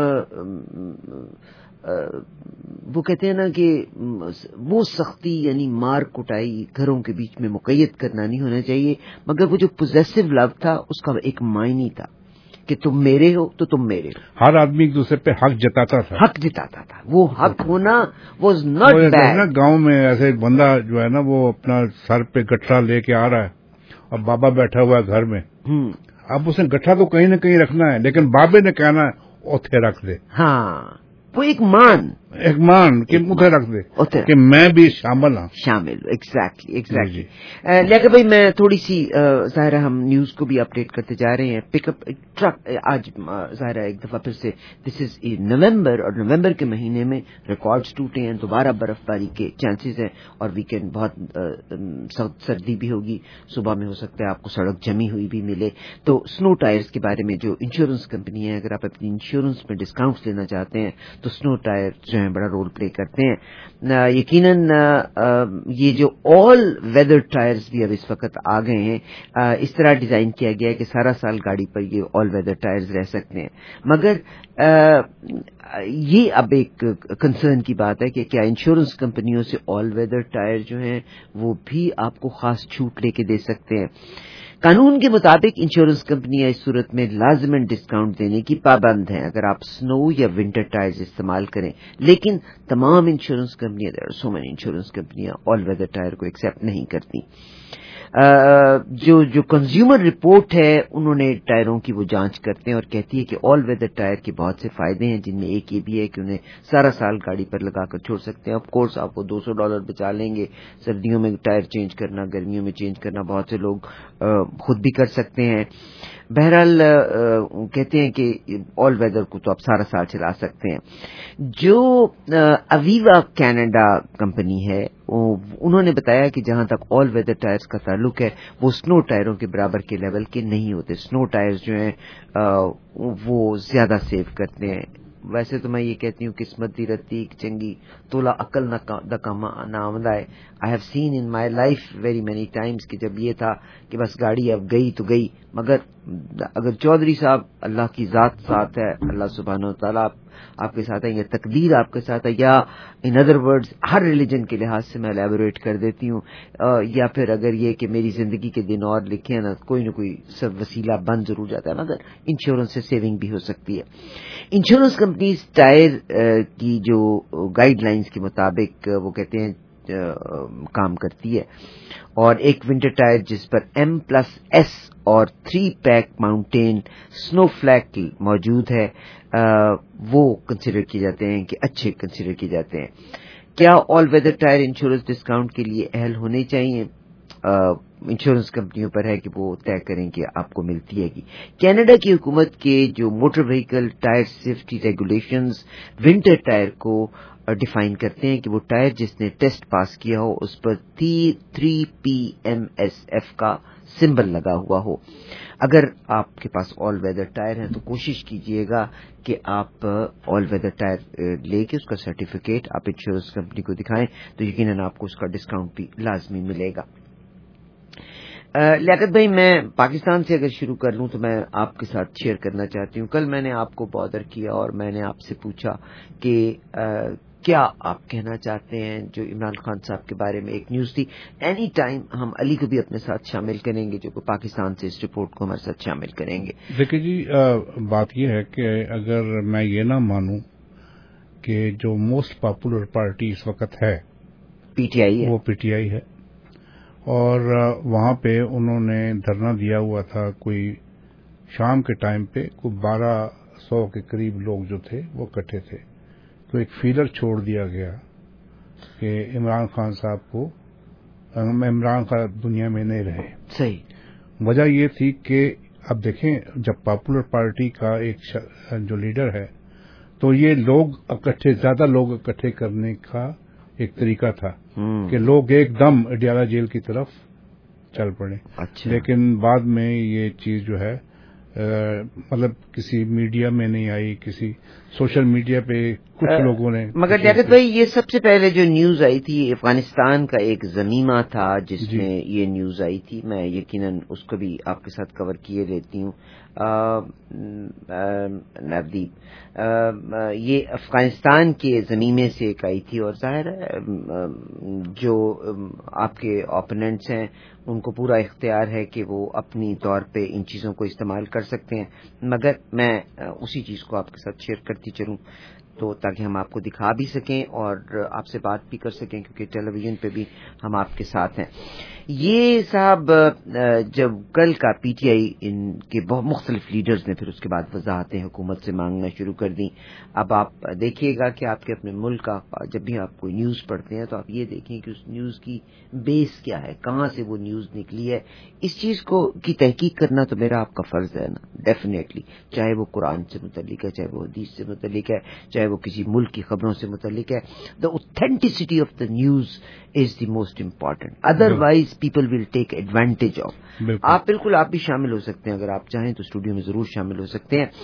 آ, وہ کہتے ہیں نا کہ وہ سختی یعنی مار کٹائی گھروں کے بیچ میں مقید کرنا نہیں ہونا چاہیے. مگر وہ جو پوزیسو لو تھا اس کا ایک معنی تھا کہ تم میرے ہو تو تم میرے ہو. ہر آدمی ایک دوسرے پہ حق جتاتا تھا, حق جتاتا تھا. وہ حق ہونا واز ناٹ بیڈ. گاؤں میں ایسے ایک بندہ جو ہے نا وہ اپنا سر پہ گٹھا لے کے آ رہا ہے, اور بابا بیٹھا ہوا ہے گھر میں. اب اسے گٹھا تو کہیں نہ کہیں رکھنا ہے, لیکن بابے نے کہنا ہے اوتھے رکھ دے. ہاں, वो एक मान एक मान कि मुझे रख दे कि मैं भी शामिल हूँ शामिल एग्जैक्टली एग्जैक्टली लेकिन भाई मैं थोड़ी सी ज़ाहिरा हम न्यूज को भी अपडेट करते जा रहे हैं पिकअप ट्रक आज ज़ाहिरा एक दफा फिर से दिस इज नवंबर और नवंबर के महीने में रिकॉर्ड्स टूटे हैं दोबारा बर्फबारी के चांसेस हैं और वीकेंड बहुत सख्त सर्दी भी होगी सुबह में हो सकता है आपको सड़क जमी हुई भी मिले तो स्नो टायर्स के बारे में जो इंश्योरेंस कंपनी है अगर आप अपनी इंश्योरेंस में डिस्काउंट्स लेना चाहते हैं तो स्नो टायर जो है बड़ा रोल प्ले करते हैं यकीनन ये जो ऑल वेदर टायर्स भी अब इस वक्त आ गए हैं इस तरह डिजाइन किया गया है कि सारा साल गाड़ी पर ये ऑल वेदर टायर्स रह सकते हैं मगर ये अब एक कंसर्न की बात है कि क्या इंश्योरेंस कंपनियों से ऑल वेदर टायर जो हैं वो भी आपको खास छूट लेके दे सकते हैं कानून के मुताबिक इंश्योरेंस कंपनियां इस सूरत में लाजमन डिस्काउंट देने की पाबंद हैं अगर आप स्नो या विंटर टायर्स इस्तेमाल करें लेकिन तमाम इंश्योरेंस कंपनियां there are so many insurance कंपनियां ऑल वेदर टायर को एक्सेप्ट नहीं करती जो जो कंज्यूमर रिपोर्ट है उन्होंने टायरों की वो जांच करते हैं और कहती है कि ऑल वेदर टायर के बहुत से फायदे हैं जिनमें एक ये भी है कि उन्हें सारा साल गाड़ी पर लगाकर छोड़ सकते हैं ऑफ कोर्स आपको दो सौ डॉलर बचा लेंगे सर्दियों में टायर चेंज करना गर्मियों में चेंज करना बहुत से लोग खुद भी कर सकते हैं बहरहाल कहते हैं कि ऑल वेदर को तो आप सारा साल चला सकते हैं जो अवीवा कनाडा कंपनी है उन्होंने बताया कि जहां तक ऑल वेदर टायर्स का ताल्लुक है वो स्नो टायरों के बराबर के लेवल के नहीं होते स्नो टायर्स जो हैं वो ज्यादा सेव करते हैं वैसे तो मैं ये कहती हूँ किस्मत दी रतीक चंगी तोला अकल न कमा ना आमदा है I have seen in my life very many times कि जब ये था कि बस गाड़ी अब गई तो गई मगर अगर चौधरी साहब अल्लाह की जात साथ है अल्लाह सुब्हानहू तआला आप, आपके साथ है या तकदीर आपके साथ है या इन अदर वर्ड्स हर रिलीजन के लिहाज से मैं एलैबोरेट कर देती हूँ या फिर अगर ये कि मेरी जिंदगी के दिन और लिखे हैं ना कोई ना कोई सब वसीला बन जरूर जाता है मगर इंश्योरेंस से सेविंग भी हो सकती है इंश्योरेंस कंपनीज टायर की जो गाइडलाइंस के मुताबिक वो कहते हैं काम करती है और एक विंटर टायर जिस पर एम प्लस एस और three peak mountain snowflake मौजूद है आ, वो कंसिडर किए जाते हैं कि अच्छे कंसिडर किए जाते हैं क्या all weather tyre insurance discount के लिए अहल होने चाहिए इंश्योरेंस कंपनियों पर है कि वो तय करें कि आपको मिलती है कि कनाडा की हुकूमत के जो motor vehicle tyre safety regulations winter tyre को डिफाइन करते हैं कि वो टायर जिसने टेस्ट पास किया हो उस पर three P M S F का सिंबल लगा हुआ हो अगर आपके पास ऑल वेदर टायर है तो कोशिश कीजिएगा कि आप ऑल वेदर टायर लेके उसका सर्टिफिकेट आप इंश्योरेंस कंपनी को दिखाएं तो यकीनन आपको उसका डिस्काउंट भी लाजमी मिलेगा लियाकत भाई मैं पाकिस्तान से अगर शुरू कर लूं तो मैं आपके साथ शेयर करना चाहती हूं कल मैंने आपको बॉदर किया और मैंने आपसे पूछा कि क्या आप कहना चाहते हैं जो इमरान खान साहब के बारे में एक न्यूज थी एनी टाइम हम अली को भी अपने साथ शामिल करेंगे जो पाकिस्तान से इस रिपोर्ट को हमारे साथ शामिल करेंगे देखिए जी आ, बात यह है कि अगर मैं ये ना मानूं कि जो मोस्ट पॉपुलर पार्टी इस वक्त है पीटीआई है वो पीटीआई है और वहां पे उन्होंने धरना दिया हुआ था कोई शाम के टाइम पे कोई बारह सौ के करीब लोग जो थे वो इकट्ठे थे तो एक फीलर छोड़ दिया गया कि इमरान खान साहब को इमरान खान दुनिया में नहीं रहे सही वजह ये थी कि अब देखें जब पॉपुलर पार्टी का एक जो लीडर है तो ये लोग इकट्ठे ज्यादा लोग इकट्ठे करने का एक तरीका था कि लोग एकदम अडियाला जेल की तरफ चल पड़े अच्छा। लेकिन बाद में ये चीज जो है मतलब किसी मीडिया में नहीं आई किसी सोशल मीडिया पे कुछ आ, लोगों ने मगर लियाकत भाई ये सबसे पहले जो न्यूज आई थी अफगानिस्तान का एक जमीमा था जिसमें ये न्यूज आई थी मैं यकीनन उसको भी आपके साथ कवर किए रहती हूँ नवदीप ये अफगानिस्तान के जमीमे से एक आई थी और जाहिर है जो आपके ओपोनेंट्स हैं उनको पूरा इख्तियार है कि वो अपनी तौर पे इन चीजों को इस्तेमाल कर सकते हैं मगर मैं उसी चीज को आपके साथ शेयर करती चलूं تو تاکہ ہم آپ کو دکھا بھی سکیں اور آپ سے بات بھی کر سکیں کیونکہ ٹیلی ویژن پہ بھی ہم آپ کے ساتھ ہیں. یہ صاحب جب کل کا پی ٹی آئی ان کے بہت مختلف لیڈرز نے پھر اس کے بعد وضاحتیں حکومت سے مانگنا شروع کر دیں. اب آپ دیکھیے گا کہ آپ کے اپنے ملک کا جب بھی آپ کوئی نیوز پڑھتے ہیں تو آپ یہ دیکھیں کہ اس نیوز کی بیس کیا ہے, کہاں سے وہ نیوز نکلی ہے. اس چیز کو کی تحقیق کرنا تو میرا آپ کا فرض ہے نا, ڈیفینیٹلی, چاہے وہ قرآن سے متعلق ہے, چاہے وہ حدیث سے متعلق ہے, چاہے وہ کسی ملک کی خبروں سے متعلق ہے. The authenticity of the news is the most important, otherwise people will take advantage of. آپ بالکل آپ بھی شامل ہو سکتے ہیں, اگر آپ چاہیں تو اسٹوڈیو میں ضرور شامل ہو سکتے ہیں.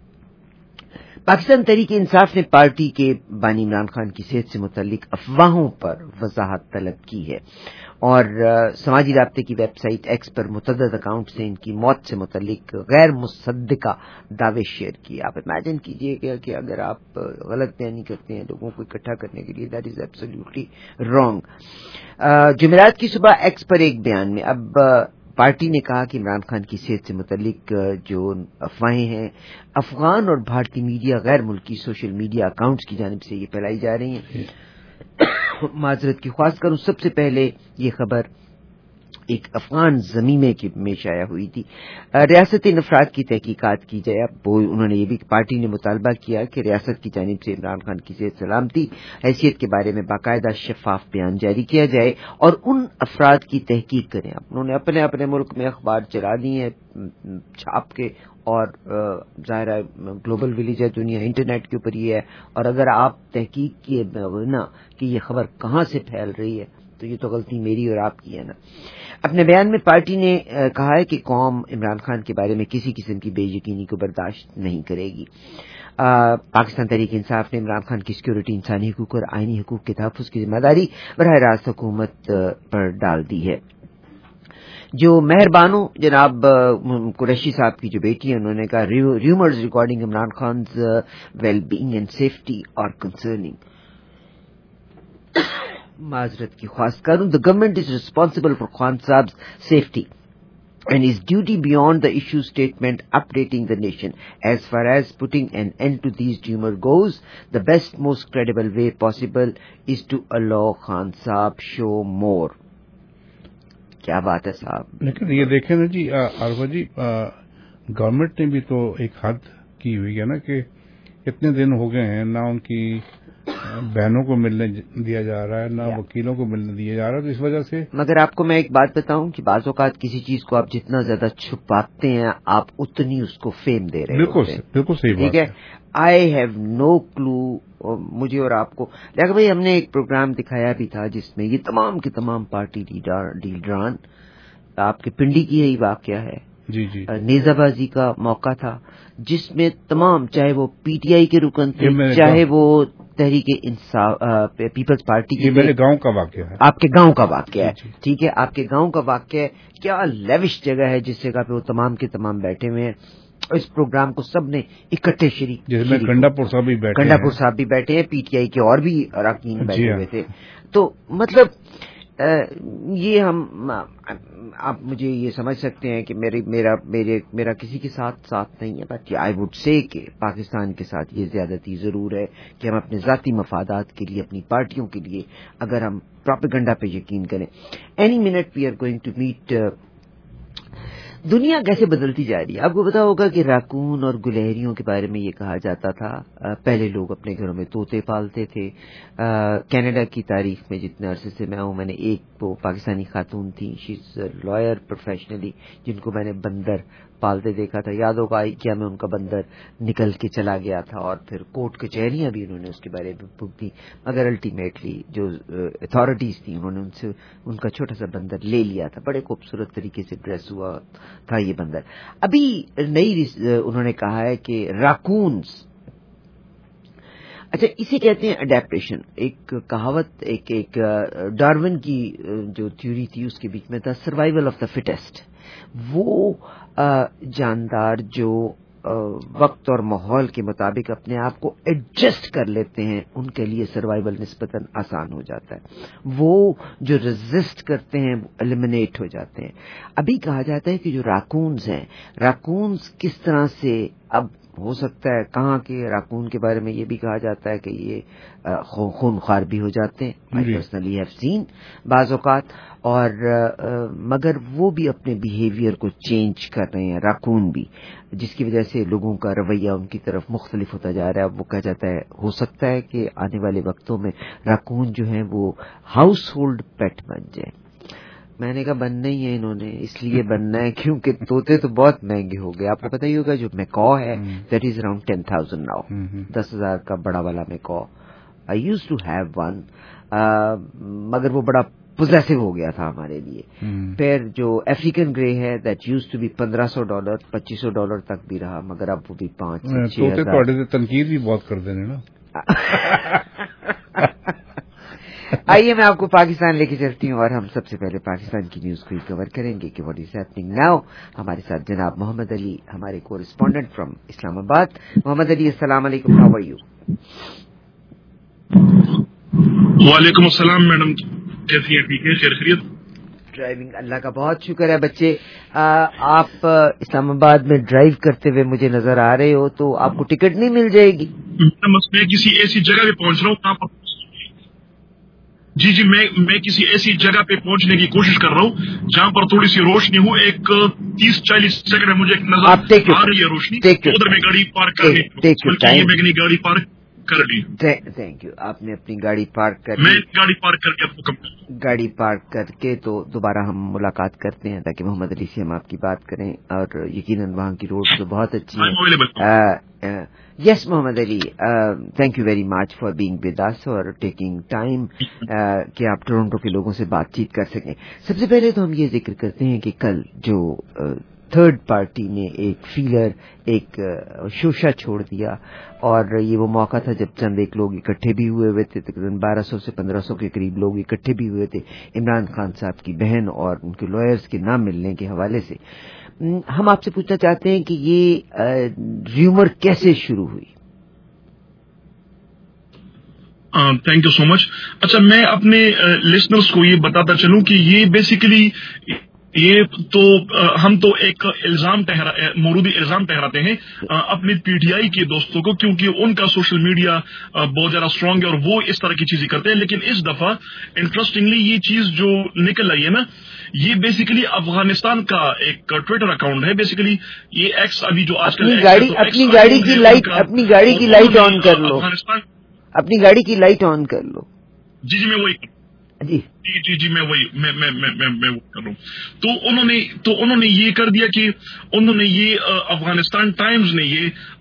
پاکستان تحریک انصاف نے پارٹی کے بانی عمران خان کی صحت سے متعلق افواہوں پر وضاحت طلب کی ہے اور سماجی رابطے کی ویب سائٹ ایکس پر متعدد اکاؤنٹ سے ان کی موت سے متعلق غیر مصدقہ دعوے شیئر کیے. آپ امیجن کیجئے گا کہ اگر آپ غلط بیانی کرتے ہیں لوگوں کو اکٹھا کرنے کے لیے, دیٹ از ایبسلیوٹلی رانگ. جمعرات کی صبح ایکس پر ایک بیان میں اب پارٹی نے کہا کہ عمران خان کی صحت سے متعلق جو افواہیں ہیں افغان اور بھارتی میڈیا غیر ملکی سوشل میڈیا اکاؤنٹس کی جانب سے یہ پھیلائی جا رہی ہیں. معذرت کی خواہش کروں, سب سے پہلے یہ خبر ایک افغان زمیمے کی میں شائع ہوئی تھی. ریاست ان افراد کی تحقیقات کی جائے. اب انہوں نے یہ بھی پارٹی نے مطالبہ کیا کہ ریاست کی جانب سے عمران خان کی صحت سلامتی حیثیت کے بارے میں باقاعدہ شفاف بیان جاری کیا جائے اور ان افراد کی تحقیق کریں. انہوں نے اپنے اپنے ملک میں اخبار چلا دی ہیں چھاپ کے, اور ظاہر ہے گلوبل ولیج ہے, دنیا انٹرنیٹ کے اوپر یہ ہے, اور اگر آپ تحقیق کیے نا کہ یہ خبر کہاں سے پھیل رہی ہے تو یہ تو غلطی میری اور آپ کی ہے نا. اپنے بیان میں پارٹی نے کہا ہے کہ قوم عمران خان کے بارے میں کسی قسم کی بے یقینی کو برداشت نہیں کرے گی. پاکستان تحریک انصاف نے عمران خان کی سیکورٹی, انسانی حقوق اور آئینی حقوق کے تحفظ کی ذمہ داری براہ راست حکومت پر ڈال دی ہے. جو مہربانو جناب قریشی صاحب کی جو بیٹی ہے, انہوں نے کہا rumours regarding Imran Khan's wellbeing and safety are concerning. معذرت کی خواہش کروں, the government is responsible for Khan Saab's safety and his duty beyond the issue statement updating the nation. As far as putting an end to these tumor goes, the best, most credible way possible is to allow Khan Saab show more. کیا بات ہے صاحب. لیکن یہ دیکھیں نا جی عارفہ جی, گورنمنٹ نے بھی تو ایک حد کی ہوئی ہے نا کہ اتنے دن ہو گئے ہیں نہ ان کی بہنوں کو ملنے دیا جا رہا ہے, نہ وکیلوں کو ملنے دیا جا رہا ہے, تو اس وجہ سے. مگر آپ کو میں ایک بات بتاؤں کہ بعض اوقات کسی چیز کو آپ جتنا زیادہ چھپاتے ہیں آپ اتنی اس کو فیم دے رہے ہیں. بالکل بالکل صحیح بات ہے. آئی ہیو نو کلو, مجھے اور آپ کو لیکن بھائی ہم نے ایک پروگرام دکھایا بھی تھا جس میں یہ تمام کے تمام پارٹی لیڈران, آپ کے پنڈی کی یہی واقعہ ہے, جی جی نیزہ بازی کا موقع تھا جس میں تمام, چاہے وہ پی ٹی آئی کے رکن تھے, چاہے وہ تحریک انصاف پیپلز پارٹی کے, میرے گاؤں کا واقعہ ہے, آپ کے گاؤں کا واقعہ ہے, ٹھیک ہے, آپ کے گاؤں کا واقعہ ہے. کیا لیوش جگہ ہے جس جگہ پہ وہ تمام کے تمام بیٹھے ہوئے ہیں. اس پروگرام کو سب نے اکٹھے شریک, جس میں گنڈا پور صاحب بھی بیٹھے گنڈا پور صاحب بھی بیٹھے ہیں, پی ٹی آئی کے اور بھی اراکین بیٹھے ہوئے تھے. تو مطلب یہ ہم آپ مجھے یہ سمجھ سکتے ہیں کہ میری میرا میرے میرا کسی کے ساتھ ساتھ نہیں ہے, بٹ آئی وڈ سے کہ پاکستان کے ساتھ یہ زیادتی ضرور ہے کہ ہم اپنے ذاتی مفادات کے لیے, اپنی پارٹیوں کے لیے اگر ہم پروپیگنڈا پہ یقین کریں. Any minute we are going to meet. دنیا کیسے بدلتی جا رہی ہے. آپ کو پتا ہوگا کہ راکون اور گلہریوں کے بارے میں یہ کہا جاتا تھا, پہلے لوگ اپنے گھروں میں طوطے پالتے تھے. کینیڈا کی تاریخ میں جتنے عرصے سے میں ہوں, میں نے ایک وہ پاکستانی خاتون تھی, شی از لائر پروفیشنلی, جن کو میں نے بندر پالتے دیکھا تھا. یاد ہوگا کیا میں ان کا بندر نکل کے چلا گیا تھا اور پھر کورٹ کچہریاں بھی انہوں نے اس کے بارے میں بھگتی, مگر الٹیمیٹلی جو اتھارٹیز تھیں انہوں نے ان سے ان کا چھوٹا سا بندر لے لیا تھا. بڑے خوبصورت طریقے سے ڈریس ہوا تھا یہ بندر. ابھی نئی انہوں نے کہا ہے کہ راکونز, اچھا اسے کہتے ہیں اڈیپٹیشن. ایک کہاوت, ایک ایک ڈارون کی جو تھیوری تھی اس کے بیچ میں تھا سروائیول آف دا فٹیسٹ. وہ جاندار جو وقت اور ماحول کے مطابق اپنے آپ کو ایڈجسٹ کر لیتے ہیں ان کے لیے سروائیول نسبتاً آسان ہو جاتا ہے. وہ جو ریزسٹ کرتے ہیں وہ ایلیمنیٹ ہو جاتے ہیں. ابھی کہا جاتا ہے کہ جو راکونز ہیں, راکونز کس طرح سے اب ہو سکتا ہے کہاں کے راکون کے بارے میں یہ بھی کہا جاتا ہے کہ یہ خون خوار بھی ہو جاتے ہیں. آئی پرسنلی ہیو سین بعض اوقات, اور مگر وہ بھی اپنے بیہیویئر کو چینج کر رہے ہیں, راکون بھی, جس کی وجہ سے لوگوں کا رویہ ان کی طرف مختلف ہوتا جا رہا ہے. اب وہ کہا جاتا ہے ہو سکتا ہے کہ آنے والے وقتوں میں راکون جو ہیں وہ ہاؤس ہولڈ پیٹ بن جائیں. میں نے کہا بننا ہی ہے انہوں نے, اس لیے بننا ہے کیونکہ طوطے تو بہت مہنگے ہو گئے. آپ کو پتہ ہی ہوگا جو میکو ہے that is around ten thousand now, دس ہزار کا بڑا والا میکو. I use to have one, مگر وہ بڑا پوزیسو ہو گیا تھا ہمارے لیے. پھر جو افریقن گرے ہے دیٹ یوز ٹو بی پندرہ سو ڈالر پچیس سو ڈالر تک بھی رہا, مگر اب وہ بھی پانچ چھ ہزار. تنقید بھی بہت کر دینے نا. آئیے میں آپ کو پاکستان لے کے چلتی ہوں, اور ہم سب سے پہلے پاکستان کی نیوز کو ہی کور کریں گے کہ واٹ از ہیپننگ ناؤ. ہمارے ساتھ جناب محمد علی, ہمارے کورسپونڈنٹ فرام اسلام آباد. محمد علی, السلام علیکم, ہاؤ آر یو؟ وعلیکم السلام میڈم, کیسی ہیں؟ ٹھیک ہے, خیر خیریت؟ ڈرائیونگ اللہ کا بہت شکر ہے. بچے آپ اسلام آباد میں ڈرائیو کرتے ہوئے مجھے نظر آ رہے ہو, تو آپ کو ٹکٹ نہیں مل جائے گی؟ میں کسی ایسی جگہ پہ پہنچ رہا ہوں جہاں پر جی جی میں میں کسی ایسی جگہ پہ پہنچنے کی کوشش کر رہا ہوں جہاں پر تھوڑی سی روشنی ہو. ایک تیس چالیس سیکنڈ میں مجھے ایک نظر آ رہی ہے روشنی, ادھر میں گاڑی پارک کرنی, میں نے گاڑی پارک کر لی. Thank you. آپ نے اپنی گاڑی پارک کر میں گاڑی پارک کر کے آپ کو گاڑی پارک کر کے تو دوبارہ ہم ملاقات کرتے ہیں تاکہ محمد علی سے ہم آپ کی بات کریں. اور یقیناً وہاں کی روڈ تو بہت اچھی ہے. Yes Muhammad Ali, thank you very much for being with us اور ٹیکنگ ٹائم کہ آپ ٹورنٹو کے لوگوں سے بات چیت کر سکیں. سب سے پہلے تو ہم یہ ذکر کرتے ہیں کہ کل جو تھرڈ پارٹی نے ایک فیلر ایک شوشہ چھوڑ دیا, اور یہ وہ موقع تھا جب چند ایک لوگ اکٹھے بھی ہوئے ہوئے تھے, تقریباً بارہ سو سے پندرہ سو کے قریب لوگ اکٹھے بھی ہوئے تھے عمران خان صاحب کی بہن اور ان کے لوئرز کے نہ ملنے کے حوالے سے. ہم آپ سے پوچھنا چاہتے ہیں کہ یہ ریومر کیسے شروع ہوئی؟ Thank you so much. اچھا, میں اپنے لسنرز کو یہ بتاتا چلوں کہ یہ بیسیکلی یہ تو ہم تو ایک الزام مورودی الزام ٹھہراتے ہیں اپنی پی ٹی آئی کے دوستوں کو, کیونکہ ان کا سوشل میڈیا بہت زیادہ اسٹرانگ ہے اور وہ اس طرح کی چیزیں کرتے ہیں. لیکن اس دفعہ انٹرسٹنگلی یہ چیز جو نکل آئی ہے نا, یہ بیسیکلی افغانستان کا ایک ٹویٹر اکاؤنٹ ہے. بیسیکلی یہ ایکس ابھی جو آج کل اپنی گاڑی کی لائٹ اپنی گاڑی کی لائٹ آن کر لو, اپنی گاڑی کی لائٹ آن کر لو. جی جی میں وہی جی جی جی جی میں وہی میں میں میں میں میں وہ کر رہا ہوں. تو انہوں نے تو انہوں نے یہ کر دیا کہ انہوں نے یہ افغانستان ٹائمز نے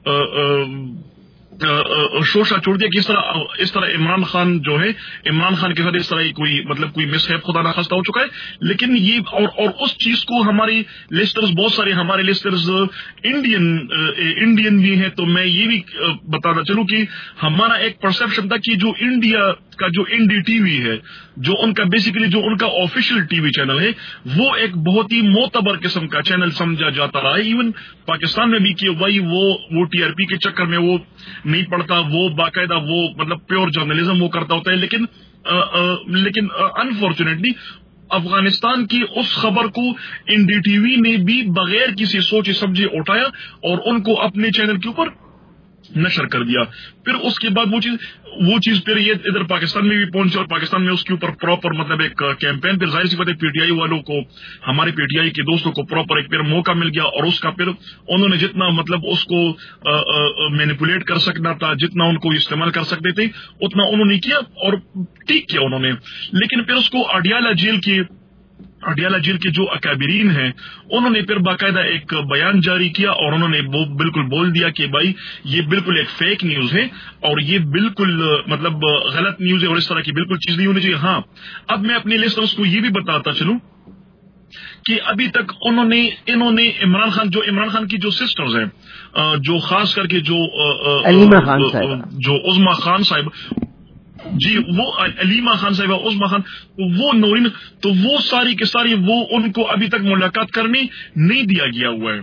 یہ شوشہ چھوڑ دیا کہ اس طرح اس طرح عمران خان جو ہے عمران خان کے ساتھ اس طرح کوئی مطلب کوئی مس ہیپ خدا نخواستہ ہو چکا ہے. لیکن یہ اور اور اس چیز کو ہماری لسٹرز بہت سارے ہمارے لسٹرز انڈین انڈین بھی ہیں, تو میں یہ بھی بتانا چلوں کہ ہمارا ایک پرسپشن تھا کہ جو انڈیا کا جو این ڈی ٹی وی ہے, جو ان کا بیسیکلی جو ان کا آفیشیل ٹی وی چینل ہے, وہ ایک بہت ہی معتبر قسم کا چینل سمجھا جاتا رہا ہے ایون پاکستان میں بھی, کہ وہی وہ وہ ٹی آر پی کے چکر میں وہ نہیں پڑتا, وہ باقاعدہ وہ مطلب پیور جرنلزم وہ کرتا ہوتا ہے. لیکن آ, آ, لیکن انفارچونیٹلی افغانستان کی اس خبر کو این ڈی ٹی وی نے بھی بغیر کسی سوچے سمجھے اٹھایا اور ان کو اپنے چینل کے اوپر نشر کر دیا. پھر اس کے بعد وہ چیز وہ چیز پھر یہ ادھر پاکستان میں بھی پہنچی اور پاکستان میں اس کے اوپر پراپر مطلب ایک کیمپین, پھر ظاہر سی بات ہے پی ٹی آئی والوں کو, ہمارے پی ٹی آئی کے دوستوں کو پراپر ایک پھر موقع مل گیا, اور اس کا پھر انہوں نے جتنا مطلب اس کو مینیپولیٹ کر سکنا تھا, جتنا ان کو استعمال کر سکتے تھے, اتنا انہوں نے کیا اور ٹھیک کیا انہوں نے. لیکن پھر اس کو اڈیالہ جیل کے اڈیالہ جیل کے جو اکابرین ہیں انہوں نے پھر باقاعدہ ایک بیان جاری کیا اور انہوں نے بالکل بول دیا کہ بھائی یہ بالکل ایک فیک نیوز ہے اور یہ بالکل مطلب غلط نیوز ہے اور اس طرح کی بالکل چیز نہیں ہونی چاہیے. ہاں, اب میں اپنے لسٹرز کو یہ بھی بتاتا چلوں کہ ابھی تک انہوں نے انہوں نے عمران خان جو عمران خان کی جو سسٹرز ہیں, جو خاص کر کے جو علیمہ خان صاحب جو عظما خان صاحب جی وہ علیمہ خان صاحبہ عظما خان وہ نورین, تو وہ ساری کے ساری وہ ان کو ابھی تک ملاقات کرنے نہیں دیا گیا ہوا ہے.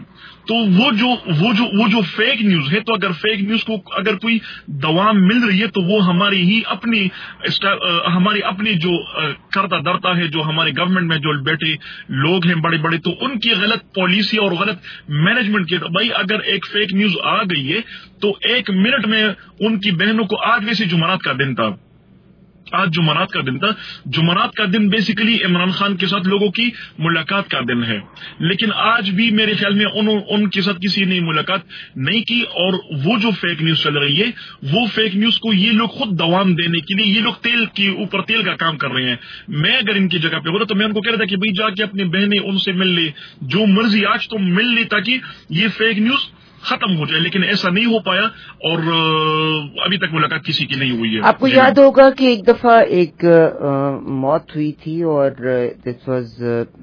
تو وہ جو وہ جو وہ جو فیک نیوز ہے، تو اگر فیک نیوز کو اگر کوئی دوام مل رہی ہے تو وہ ہماری ہی اپنی ہماری اپنی جو کرتا درتا ہے، جو ہمارے گورنمنٹ میں جو بیٹھے لوگ ہیں بڑے بڑے، تو ان کی غلط پالیسی اور غلط مینجمنٹ کی. بھائی اگر ایک فیک نیوز آ گئی ہے تو ایک منٹ میں ان کی بہنوں کو، آج ویسے جمعرات کا دن تھا، آج جمعرات کا دن تھا جمعرات کا دن بیسیکلی عمران خان کے ساتھ لوگوں کی ملاقات کا دن ہے، لیکن آج بھی میرے خیال میں انہوں ان کے ساتھ کسی نے ملاقات نہیں کی. اور وہ جو فیک نیوز چل رہی ہے، وہ فیک نیوز کو یہ لوگ خود دوام دینے کے لیے، یہ لوگ تیل کے اوپر تیل کا کام کر رہے ہیں. میں اگر ان کی جگہ پہ ہوتا تو میں ان کو کہہ رہا تھا کہ بھائی جا کے اپنی بہنیں ان سے مل لے، جو مرضی آج تو مل لے، تاکہ یہ فیک نیوز ختم ہو جائے. لیکن ایسا نہیں ہو پایا اور ابھی تک ملاقات کسی کی نہیں ہوئی ہے. آپ کو یاد ہوگا کہ ایک دفعہ ایک موت ہوئی تھی، اور دس واز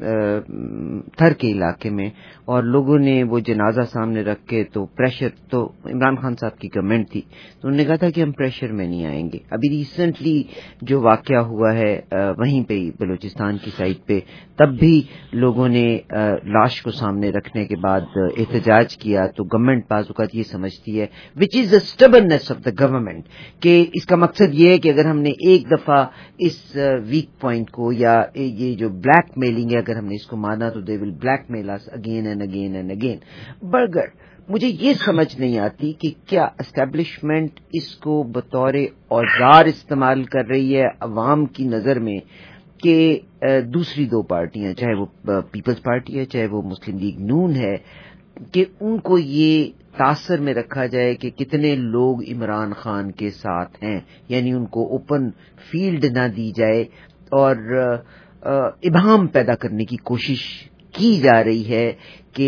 تھر کے علاقے میں، اور لوگوں نے وہ جنازہ سامنے رکھ کے تو پریشر، تو عمران خان صاحب کی گورنمنٹ تھی تو انہوں نے کہا تھا کہ ہم پریشر میں نہیں آئیں گے. ابھی ریسنٹلی جو واقعہ ہوا ہے وہیں پہ بلوچستان کی سائڈ پہ، تب بھی لوگوں نے لاش کو سامنے رکھنے کے بعد احتجاج کیا. تو گورنمنٹ بعض اوقات یہ سمجھتی ہے، وچ از دا اسٹبرنس آف دا گورنمنٹ، کہ اس کا مقصد یہ ہے کہ اگر ہم نے ایک دفعہ اس ویک پوائنٹ کو، یا یہ جو بلیک میلنگ ہے، اگر ہم نے اس کو مانا تو they will blackmail us again and again and again. برگر مجھے یہ سمجھ نہیں آتی کہ کیا اسٹیبلشمنٹ اس کو بطور اوزار استعمال کر رہی ہے عوام کی نظر میں، کہ دوسری دو پارٹیاں، چاہے وہ پیپلز پارٹی ہے چاہے وہ مسلم لیگ نون ہے، کہ ان کو یہ تاثر میں رکھا جائے کہ کتنے لوگ عمران خان کے ساتھ ہیں، یعنی ان کو اوپن فیلڈ نہ دی جائے، اور ابہام پیدا کرنے کی کوشش کی جا رہی ہے کہ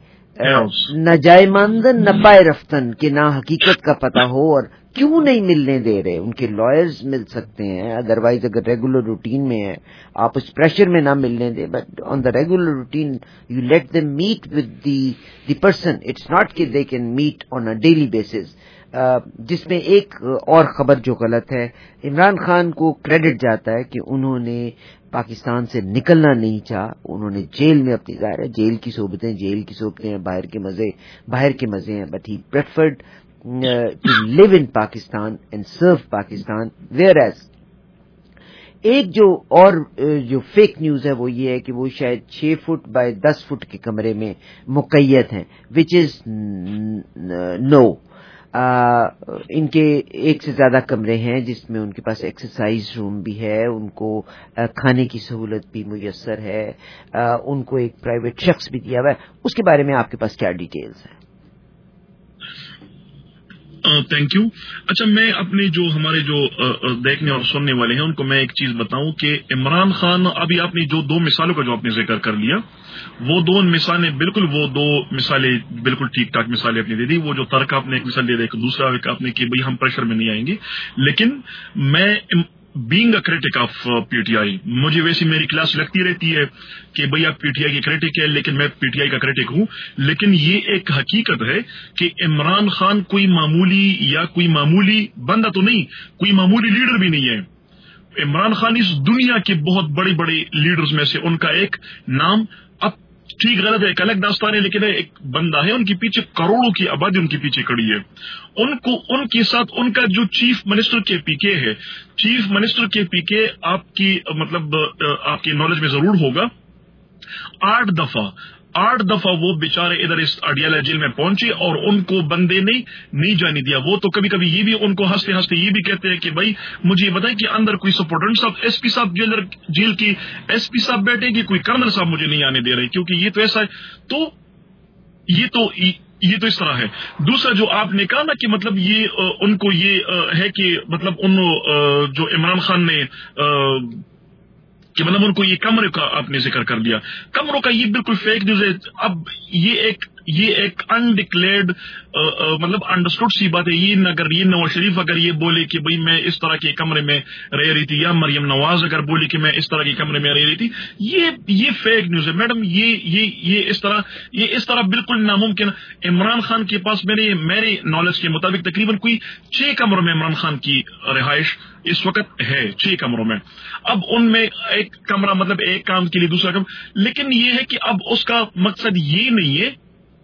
نہ جائے ماندن نہ پائے رفتن، کہ نہ حقیقت کا پتہ ہو. اور کیوں نہیں ملنے دے رہے؟ ان کے لائرز مل سکتے ہیں، ادروائز اگر ریگولر روٹین میں ہے آپ اس پریشر میں نہ ملنے دیں، but on the regular routine you let them meet with the the person. It's not کہ they can meet on a daily basis. جس میں ایک اور خبر جو غلط ہے، عمران خان کو کریڈٹ جاتا ہے کہ انہوں نے پاکستان سے نکلنا نہیں چاہا، انہوں نے جیل میں اپنی، ظاہر ہے جیل کی صحبتیں جیل کی صحبتیں ہیں، باہر کے مزے باہر کے مزے ہیں، but he preferred to live in Pakistan and serve Pakistan. Whereas ایک جو اور جو فیک نیوز ہے وہ یہ ہے کہ وہ شاید چھ فٹ بائی دس فٹ کے کمرے میں مقید ہیں، وچ از نو. ان کے ایک سے زیادہ کمرے ہیں جس میں ان کے پاس ایکسرسائز روم بھی ہے، ان کو کھانے کی سہولت بھی میسر ہے، ان کو ایک پرائیویٹ شخص بھی دیا ہوا ہے. اس کے بارے میں آپ کے پاس کیا ڈیٹیلز ہیں؟ Thank you. اچھا، میں اپنے جو ہمارے جو دیکھنے اور سننے والے ہیں ان کو میں ایک چیز بتاؤں کہ عمران خان، ابھی آپ نے جو دو مثالوں کا جو آپ نے ذکر کر لیا، وہ دو مثالیں بالکل وہ دو مثالیں بالکل ٹھیک ٹھاک مثالیں اپنی دے دی. وہ جو ترک آپ نے ایک مثال دے دی، ایک دوسرا ایک آپ نے کہ بھائی ہم پریشر میں نہیں آئیں گے. لیکن میں being a critic of P T I, مجھے ویسے میری کلاس لگتی رہتی ہے کہ بھئی آپ پی ٹی آئی کی کریٹک ہے، لیکن میں پی ٹی آئی کا کریٹک ہوں. لیکن یہ ایک حقیقت ہے کہ عمران خان کوئی معمولی یا کوئی معمولی بندہ تو نہیں، کوئی معمولی لیڈر بھی نہیں ہے. عمران خان اس دنیا کے بہت بڑے بڑے لیڈرز میں سے ان کا ایک نام، اب ٹھیک غلط ہے ایک الگ داستان ہے، لیکن ایک بندہ ہے، ان کے پیچھے کروڑوں کی آبادی ان کے پیچھے کھڑی ہے. ان کو ان کے ساتھ ان کا جو چیف منسٹر کے پی کے ہے، چیف منسٹر کے پی کے آپ کی مطلب آپ کی نالج میں ضرور ہوگا، آٹھ دفعہ آٹھ دفعہ وہ بیچارے ادھر اس اڈیالہ جیل میں پہنچے اور ان کو بندے نے نہیں جانے دیا. وہ تو کبھی کبھی یہ بھی ان کو ہنستے ہنستے یہ بھی کہتے ہیں کہ بھائی مجھے یہ بتائیں کہ اندر کوئی سپورٹنٹ صاحب ایس پی صاحب جیل جیل کی ایس پی صاحب بیٹھے کہ کوئی کرنل صاحب مجھے نہیں آنے دے رہے، کیونکہ یہ تو ایسا ہے. تو یہ تو یہ تو اس طرح ہے. دوسرا جو آپ نے کہا نا کہ مطلب یہ ان کو یہ ہے کہ مطلب ان جو عمران خان نے کہ مطلب ان کو یہ کمرے کا آپ نے ذکر کر دیا، کمروں کا یہ بالکل فیک نیوز ہے. اب یہ ایک یہ ایک انڈکلیئرڈ مطلب انڈرسٹوڈ سی بات ہے. یہ اگر یہ نواز شریف اگر یہ بولے کہ بھئی میں اس طرح کے کمرے میں رہ رہی تھی، یا مریم نواز اگر بولی کہ میں اس طرح کے کمرے میں رہ رہی تھی، یہ یہ فیک نیوز ہے میڈم. یہ یہ یہ اس طرح یہ اس طرح بالکل ناممکن. عمران خان کے پاس میرے میرے نالج کے مطابق تقریباً کوئی چھ کمروں میں عمران خان کی رہائش اس وقت ہے، چھ کمروں میں. اب ان میں ایک کمرہ مطلب ایک کام کے لیے دوسرا کام، لیکن یہ ہے کہ اب اس کا مقصد یہ نہیں ہے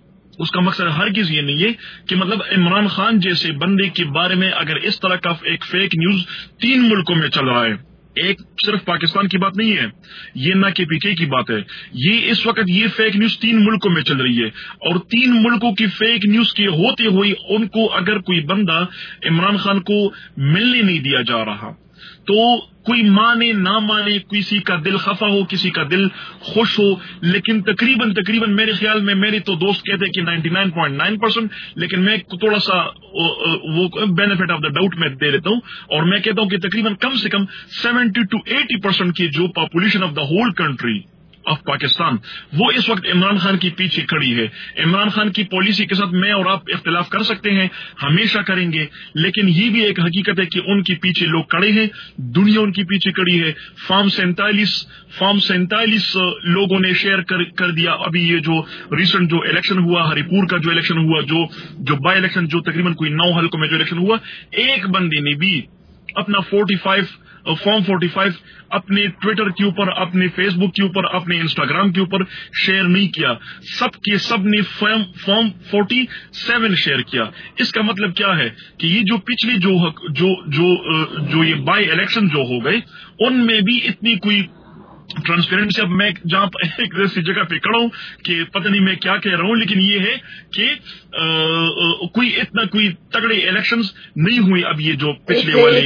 اس کا مقصد ہرگز یہ نہیں ہے کہ مطلب عمران خان جیسے بندے کے بارے میں اگر اس طرح کا ایک فیک نیوز تین ملکوں میں چل رہا ہے، ایک صرف پاکستان کی بات نہیں ہے، یہ نہ کہ پی کے کی بات ہے، یہ اس وقت یہ فیک نیوز تین ملکوں میں چل رہی ہے، اور تین ملکوں کی فیک نیوز کے ہوتے ہوئے ان کو اگر کوئی بندہ عمران خان کو ملنے نہیں دیا جا رہا تو کوئی مانے نہ مانے، کسی کا دل خفا ہو کسی کا دل خوش ہو، لیکن تقریباً تقریباً میرے خیال میں میرے تو دوست کہتے ہیں کہ ninety nine point nine percent, لیکن میں تھوڑا سا وہ بینیفٹ آف دا ڈاؤٹ میں دے دیتا ہوں اور میں کہتا ہوں کہ تقریباً کم سے کم سیونٹی ٹو ایٹی پرسینٹ کی جو population of the whole country of Pakistan وہ اس وقت عمران خان کی پیچھے کھڑی ہے۔ عمران خان کی پالیسی کے ساتھ میں اور آپ اختلاف کر سکتے ہیں، ہمیشہ کریں گے، لیکن یہ بھی ایک حقیقت ہے کہ ان کے پیچھے لوگ کھڑے ہیں، دنیا ان کے پیچھے کھڑی ہے۔ فارم سینتالیس فارم سینتالیس لوگوں نے شیئر کر, کر دیا ابھی یہ جو ریسنٹ جو الیکشن ہوا، ہری پور کا جو الیکشن ہوا، جو جو بائی الیکشن جو تقریباً کوئی نو حلقوں میں جو الیکشن ہوا، ایک بندے نے بھی اپنا forty five form forty five اپنے ٹویٹر کے اوپر، اپنے فیس بک کے اوپر، اپنے انسٹاگرام کے اوپر شیئر نہیں کیا، سب کے سب نے فارم فورٹی سیون شیئر کیا۔ اس کا مطلب کیا ہے کہ یہ جو پچھلی جو جو جو جو یہ بائی الیکشن جو ہو گئے ان میں بھی اتنی کوئی ٹرانسپیرنسی، اب میں جہاں ایک ایسی جگہ پہ کھڑا ہوں کہ پتہ نہیں میں کیا کہہ رہا ہوں، لیکن یہ ہے کہ آ, کوئی اتنا کوئی تگڑے الیکشنز نہیں ہوئے اب یہ جو پچھلے والے۔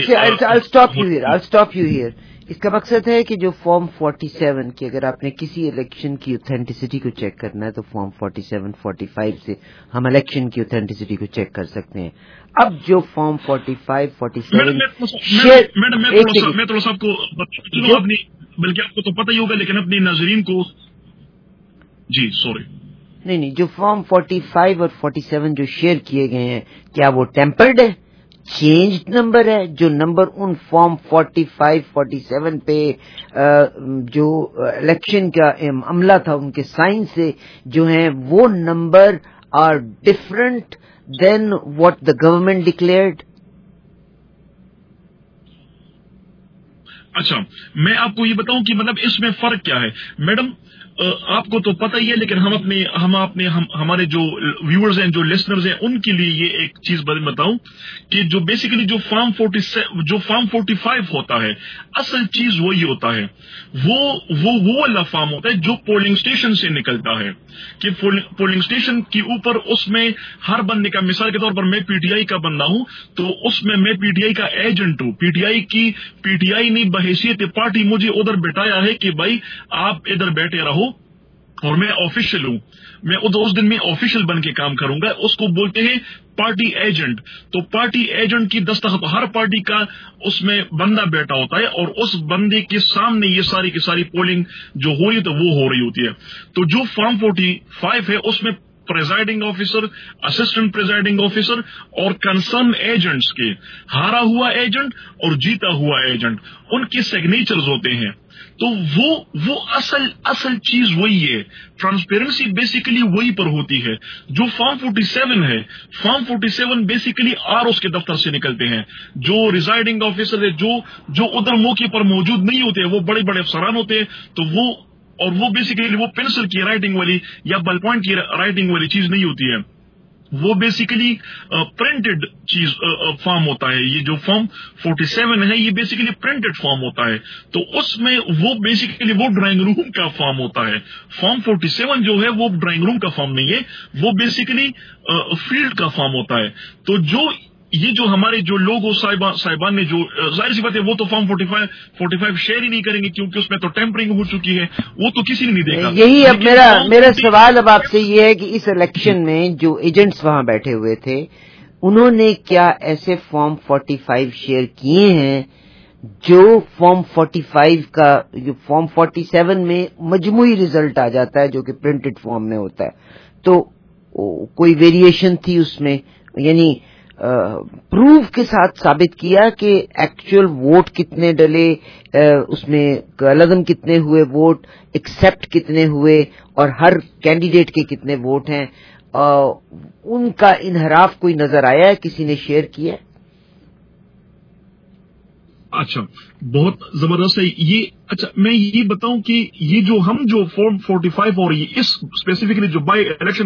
اس کا مقصد ہے کہ جو فارم فورٹی سیون کی اگر آپ نے کسی الیکشن کی اوتھینٹسٹی کو چیک کرنا ہے تو form forty seven forty five سے ہم الیکشن کی اوتھینٹسٹی کو چیک کر سکتے ہیں۔ اب جو form forty five forty seven میں تھوڑا سا آپ کو اپنی، بلکہ آپ کو تو پتہ ہی ہوگا لیکن اپنے ناظرین کو، جی سوری نہیں نہیں جو فارم فورٹی فائیو اور فورٹی سیون جو شیئر کیے گئے ہیں کیا وہ ٹیمپرڈ ہے، چینج نمبر ہے؟ جو number in form forty five forty seven پہ جو الیکشن کا عملہ تھا ان کے سائن سے جو ہیں وہ number are different than what the government declared. اچھا میں آپ کو یہ بتاؤں کہ مطلب اس میں فرق کیا ہے میڈم، آپ کو تو پتہ ہی ہے لیکن ہم اپنے ہم اپنے ہم ہمارے جو ویورز ہیں جو لسنرز ہیں ان کے لیے یہ ایک چیز بتاؤں کہ جو بیسیکلی جو فارم فورٹی جو فارم فورٹی فائیو ہوتا ہے اصل چیز وہی ہوتا ہے، وہ وہ وہ والا فارم ہوتا ہے جو پولنگ اسٹیشن سے نکلتا ہے کہ پولنگ اسٹیشن کے اوپر اس میں ہر بندے کا، مثال کے طور پر میں پی ٹی آئی کا بندہ ہوں تو اس میں میں پی ٹی آئی کا ایجنٹ ہوں، پی ٹی آئی کی پی ٹی آئی نے بحیثیت پارٹی مجھے ادھر بٹھایا ہے کہ بھائی آپ ادھر بیٹھے رہو اور میں آفیشیل ہوں، میں اس دن میں آفیشیل بن کے کام کروں گا، اس کو بولتے ہیں پارٹی ایجنٹ۔ تو پارٹی ایجنٹ کی دستخط ہر پارٹی کا اس میں بندہ بیٹھا ہوتا ہے اور اس بندے کے سامنے یہ ساری کی ساری پولنگ جو ہو رہی ہے تو وہ ہو رہی ہوتی ہے۔ تو جو فارم فورٹی فائیو ہے اس میں presiding officer, assistant presiding officer اور کنسرن ایجنٹس کے، ہارا ہوا ایجنٹ اور جیتا ہوا ایجنٹ، ان کے سگنیچرز ہوتے ہیں۔ تو وہ وہ اصل اصل چیز وہی ہے، ٹرانسپیرنسی بیسیکلی وہی پر ہوتی ہے۔ جو فارم فورٹی سیون ہے، form forty seven basically R Os کے دفتر سے نکلتے ہیں، جو ریزائڈنگ آفیسر ہے جو جو ادھر موقع پر موجود نہیں ہوتے، وہ بڑے بڑے افسران ہوتے ہیں، تو وہ اور وہ بیسیکلی وہ پینسل کی رائٹنگ والی یا بل پوائنٹ کی رائٹنگ والی چیز نہیں ہوتی ہے، وہ بیسیکلی پرنٹڈ چیز فارم ہوتا ہے۔ یہ جو فارم فورٹی سیون ہے یہ بیسیکلی پرنٹڈ فارم ہوتا ہے، تو اس میں وہ بیسیکلی وہ ڈرائنگ روم کا فارم ہوتا ہے۔ فارم فورٹی سیون جو ہے وہ ڈرائنگ روم کا فارم نہیں ہے، وہ بیسیکلی فیلڈ کا فارم ہوتا ہے۔ تو جو یہ جو ہمارے جو لوگ صاحبان نے جو ظاہر سی بات ہے وہ تو form forty five forty five share ہی نہیں کریں گے کیونکہ اس میں تو ٹیمپرنگ ہو چکی ہے، وہ تو کسی نے نہیں دیکھا۔ یہی اب میرا میرا سوال اب آپ سے یہ ہے کہ اس الیکشن میں جو ایجنٹس وہاں بیٹھے ہوئے تھے انہوں نے کیا ایسے فارم فورٹی فائیو شیئر کیے ہیں جو فارم فورٹی فائیو کا جو فارم فورٹی سیون میں مجموعی ریزلٹ آ جاتا ہے جو کہ پرنٹڈ فارم میں ہوتا ہے، تو کوئی ویریشن تھی اس میں؟ یعنی پروف کے ساتھ ثابت کیا کہ ایکچوئل ووٹ کتنے ڈلے، اس میں لازم کتنے ہوئے ووٹ، ایکسپٹ کتنے ہوئے اور ہر کینڈیڈیٹ کے کتنے ووٹ ہیں، ان کا انحراف کوئی نظر آیا ہے، کسی نے شیئر کیا ہے؟ اچھا بہت زبردست ہے یہ۔ اچھا میں یہ بتاؤں کہ یہ جو ہم جو فارم فورٹی فائیو اور یہ اس اسپیسیفکلی جو بائی الیکشن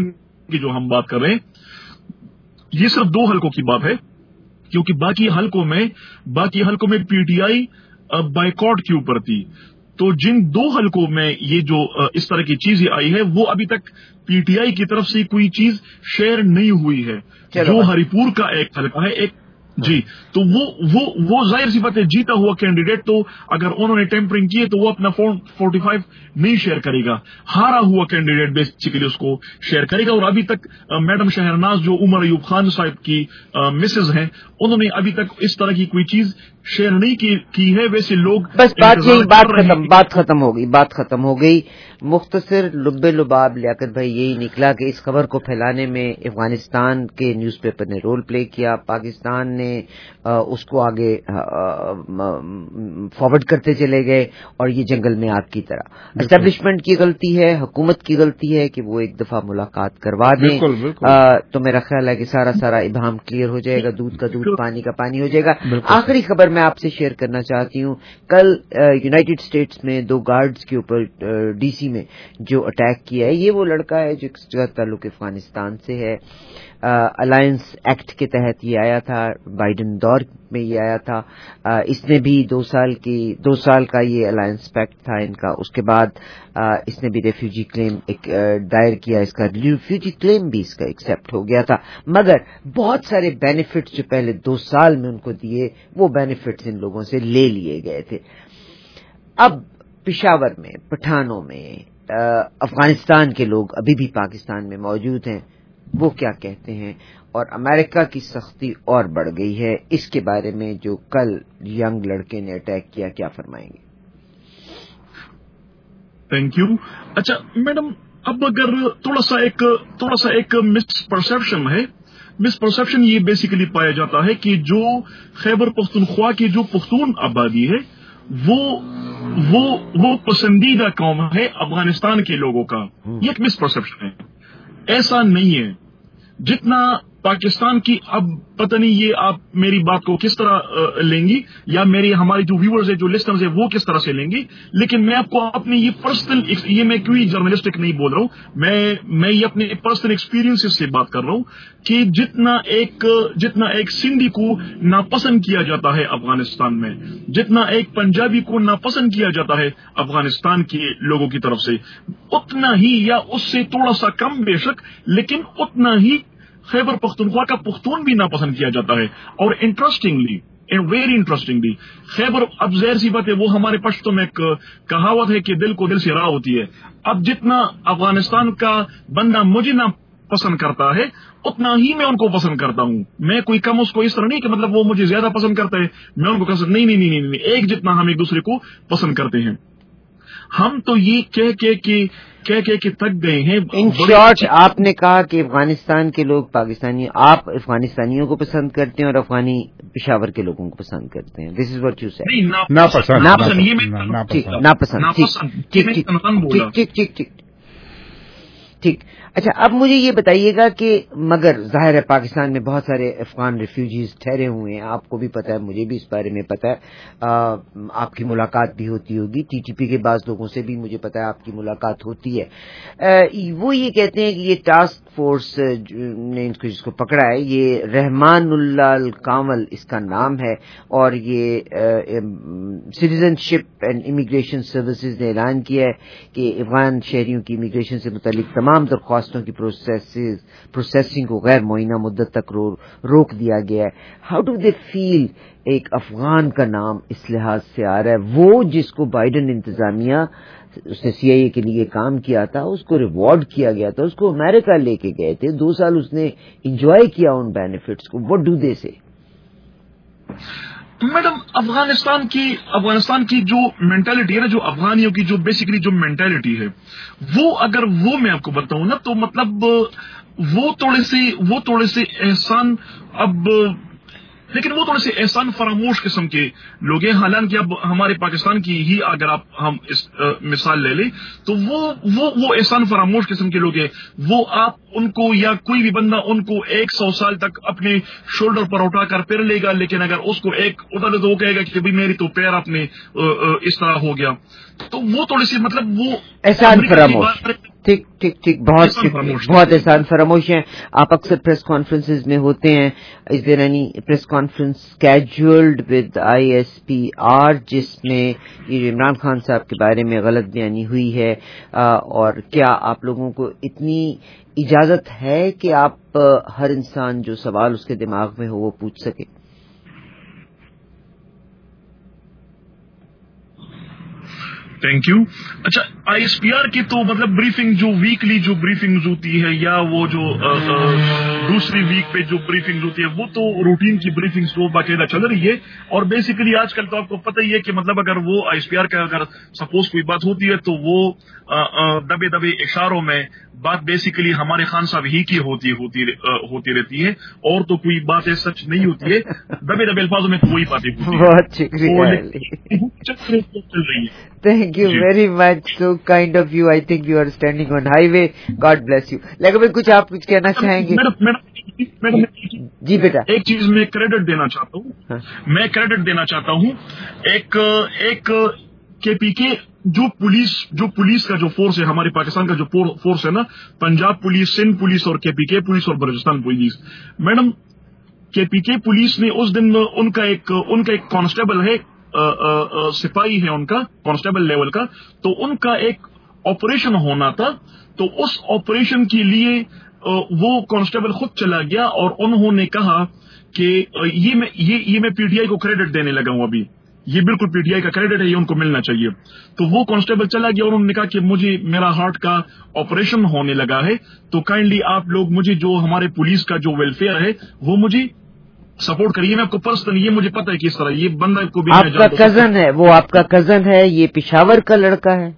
की जो हम बात कर रहे हैं, ये सिर्फ दो हलकों की बात है, क्योंकि बाकी हलकों में बाकी हलकों में पीटीआई बाइकॉट के ऊपर थी। तो जिन दो हलकों में ये जो इस तरह की चीजें आई है, वो अभी तक पीटीआई की तरफ से कोई चीज शेयर नहीं हुई है। जो हरिपुर का एक हलका है, एक जी, तो वो वो वो जाहिर सी बात है, जीता हुआ कैंडिडेट तो अगर उन्होंने टेम्परिंग किए तो वो अपना फॉर्म फोर्टी फाइव नहीं शेयर करेगा, हारा हुआ कैंडिडेट बेसिकली उसको शेयर करेगा। और अभी तक मैडम शहरनाज जो उमर अयूब खान साहब की मिसेज हैं, उन्होंने अभी तक इस तरह की कोई चीज शेयर नहीं की, की है। वैसे लोग बस बात यही बात खत्म बात खत्म हो गई बात खत्म हो गई मुख्तसर लुब्बे लुबाब लियाकत भाई यही निकला कि इस खबर को फैलाने में अफगानिस्तान के न्यूज़पेपर ने रोल प्ले किया, पाकिस्तान ने आ, उसको आगे फॉरवर्ड करते चले गए और ये जंगल में आग की तरह। एस्टेब्लिशमेंट की गलती है, हुकूमत की गलती है कि वो एक दफा मुलाकात करवा दें। बिल्कुल, बिल्कुल। आ, तो मेरा ख्याल है कि सारा सारा इबाम क्लियर हो जाएगा, दूध का दूध पानी का पानी हो जाएगा। आखिरी खबर मैं आपसे शेयर करना चाहती हूँ, कल यूनाइटेड स्टेट्स में दो गार्ड्स के ऊपर डीसी में जो अटैक किया है, ये वो लड़का है जिसका ताल्लुक अफगानिस्तान से है। अलायंस एक्ट के तहत ये आया था, बाइडन दौर में ये आया था। आ, इसने भी दो साल की दो साल का ये अलायंस पैक्ट था इनका। उसके बाद आ, इसने भी रेफ्यूजी क्लेम एक दायर किया, इसका रेफ्यूजी क्लेम भी इसका एक्सेप्ट हो गया था। मगर बहुत सारे बेनिफिट्स जो पहले दो साल में उनको दिए, वो बेनिफिट्स इन लोगों से ले लिए गए थे। अब पेशावर में, पठानों में अफगानिस्तान के लोग अभी भी पाकिस्तान में मौजूद हैं, वो क्या कहते हैं, और अमेरिका की सख्ती और बढ़ गई है, इसके बारे में जो कल यंग लड़के ने अटैक किया, क्या फरमाएंगे? Thank you. अच्छा मैडम, अब अगर थोड़ा सा एक थोड़ा सा एक मिसपरसेप्शन है, मिसपरसेप्शन ये बेसिकली पाया जाता है कि जो खैबर पख्तूनख्वा की जो पख्तून आबादी है, वो वो वो पसंदीदा कौम है अफगानिस्तान के लोगों का। ये एक मिसपरसेप्शन है, ऐसा नहीं है। जितना पाकिस्तान की, अब पता नहीं ये आप मेरी बात को किस तरह लेंगी, या मेरी हमारी जो व्यूअर्स है, जो लिस्टनर्स है, वो किस तरह से लेंगी, लेकिन मैं आपको अपनी ये पर्सनल, ये मैं कोई जर्नलिस्टिक नहीं बोल रहा हूं, मैं मैं ये अपने पर्सनल एक्सपीरियंसेस से बात कर रहा हूं कि जितना एक जितना एक सिंधी को नापसंद किया जाता है अफगानिस्तान में, जितना एक पंजाबी को नापसंद किया जाता है अफगानिस्तान के लोगों की तरफ से, उतना ही या उससे थोड़ा सा कम बेशक, लेकिन उतना ही खैबर पख्तूनख्वा का पुख्तून भी नापसंद किया जाता है। और इंटरेस्टिंगली, वेरी इंटरेस्टिंगली, खैबर, अब ज़ाहिर सी बात है, वो हमारे पश्तो में एक कहावत है कि दिल को दिल से राह होती है। अब जितना अफगानिस्तान का बंदा मुझे ना पसंद करता है, उतना ही मैं उनको पसंद करता हूं। मैं कोई कम उसको इस तरह नहीं कि मतलब वो मुझे ज्यादा पसंद करता है, मैं उनको पसंद नहीं नहीं नहीं नहीं, नहीं। एक जितना हम एक दूसरे को पसंद करते हैं। हम तो ये कह के कि कह कह के थक गए हैं। इन शॉर्ट, आपने कहा कि अफगानिस्तान के लोग पाकिस्तानी, आप अफगानिस्तानियों को पसंद करते हैं और अफगानी पेशावर के लोगों को पसंद करते हैं। This is what you said. ना पसंद, ना पसंद, ठीक, ना पसंद, ठीक ठीक ठीक ठीक ठीक ठीक ठीक। अच्छा, अब मुझे ये बताइएगा कि मगर जाहिर है पाकिस्तान में बहुत सारे अफगान रिफ्यूजीज ठहरे हुए हैं, आपको भी पता है, मुझे भी इस बारे में पता है। आ, आपकी मुलाकात भी होती होगी, टीटीपी के बाज़ लोगों से भी मुझे पता है आपकी मुलाकात होती है। आ, वो ये कहते हैं कि ये टास्क फोर्स ने इनको जिसको पकड़ा है, ये रहमानुल्लाह कांवल इसका नाम है, और ये सिटीजनशिप एंड इमिग्रेशन सर्विसेज ने ऐलान किया है कि अफगान शहरियों की इमिग्रेशन से मुतालिक तमाम दरख्वास्तों की प्रोसेसिंग को गैर मुअय्यना मुद्दत तक रो, रोक दिया गया है। हाउ डू दे फील एक अफगान का नाम इस लिहाज से आ रहा है? वो जिसको बाइडन इंतजामिया, उसने सीआईए के लिए काम किया था, उसको रिवॉर्ड किया गया था, उसको अमेरिका लेके गए थे, दो साल उसने एंजॉय किया उन बेनिफिट्स को। व्हाट डू दे से? मैडम, अफगानिस्तान की अफगानिस्तान की जो मेंटालिटी है ना, जो अफगानियों की जो बेसिकली जो मेंटालिटी है, वो अगर वो मैं आपको बताऊं ना, तो मतलब वो थोड़े से वो थोड़े से एहसान, अब लेकिन वो थोड़े से एहसान फरामोश किस्म के लोग हैं। हालांकि अब हमारे पाकिस्तान की ही अगर आप हम इस आ, मिसाल ले लें, तो वो वो वो एहसान फरामोश किस्म के लोग हैं। वो आप उनको, या कोई भी बंदा उनको एक सौ साल तक अपने शोल्डर पर उठाकर फिर लेगा, लेकिन अगर उसको एक उतार तो वो कहेगा कि भाई मेरी तो पैर अपने इस तरह हो गया। तो वो थोड़ी सी मतलब वो एहसान फरामोश, ٹھیک ٹھیک ٹھیک بہت بہت احسان فراموش ہیں. آپ اکثر پریس کانفرنسز میں ہوتے ہیں. Is there any press conference scheduled with I S P R جس میں یہ عمران خان صاحب کے بارے میں غلط بیانی ہوئی ہے, اور کیا آپ لوگوں کو اتنی اجازت ہے کہ آپ ہر انسان جو سوال اس کے دماغ میں ہو وہ پوچھ سکے؟ Thank you. اچھا, آئی ایس پی آر کی تو مطلب بریفنگ جو ویکلی جو بریفنگز ہوتی ہے یا وہ جو دوسری ویک پہ جو بریفنگز ہوتی ہے وہ تو روٹین کی بریفنگز تو باقاعدہ چل رہی ہے. اور بیسیکلی آج کل تو آپ کو پتہ ہی ہے کہ مطلب اگر وہ آئی ایس پی آر کا اگر سپوز کوئی بات ہوتی ہے تو وہ دبے دبے اشاروں میں بات بیسیکلی ہمارے خان صاحب ہی کی ہوتی ہوتی ہوتی رہتی ہے, اور تو کوئی بات سچ نہیں ہوتی ہے. دبے دبے الفاظوں میں تو وہی باتیں ہوتی ہیں. بہت شکریہ, چل رہی ہے. Thank you very much. So kind of you. I think you are standing on highway. God bless you. لیکن بھائی کچھ آپ کچھ کہنا چاہیں گے؟ جی بیٹا. ایک چیز میں کریڈٹ دینا چاہتا ہوں, میں کریڈٹ دینا چاہتا ہوں ایک ایک کے پی کے جو پولیس جو پولیس کا جو فورس ہے ہمارے پاکستان کا جو فورس ہے نا, پنجاب پولیس, سندھ پولیس اور کے پی کے پولیس اور بلوچستان پولیس. میڈم کے پی کے پولیس نے اس دن ان کا ایک ان کا ایک کانسٹیبل ہے, سپاہی ہے ان کا, کانسٹیبل لیول کا, تو ان کا ایک آپریشن ہونا تھا. تو اس آپریشن کے لیے وہ کانسٹیبل خود چلا گیا اور انہوں نے کہا کہ یہ میں یہ یہ میں پی ٹی آئی کو کریڈٹ دینے لگا ہوں, ابھی یہ بالکل پی ٹی آئی کا کریڈٹ ہے, یہ ان کو ملنا چاہیے. تو وہ کانسٹیبل چلا گیا اور انہوں نے کہا کہ مجھے میرا ہارٹ کا آپریشن ہونے لگا ہے, تو کائنڈلی آپ لوگ مجھے جو ہمارے پولیس کا جو ویلفیئر ہے وہ مجھے سپورٹ کریے. میں آپ کو پرسنلی یہ مجھے پتا ہے کس طرح یہ بندہ کو بھی آپ کا کزن ہے, وہ آپ کا کزن ہے, یہ پشاور کا لڑکا ہے.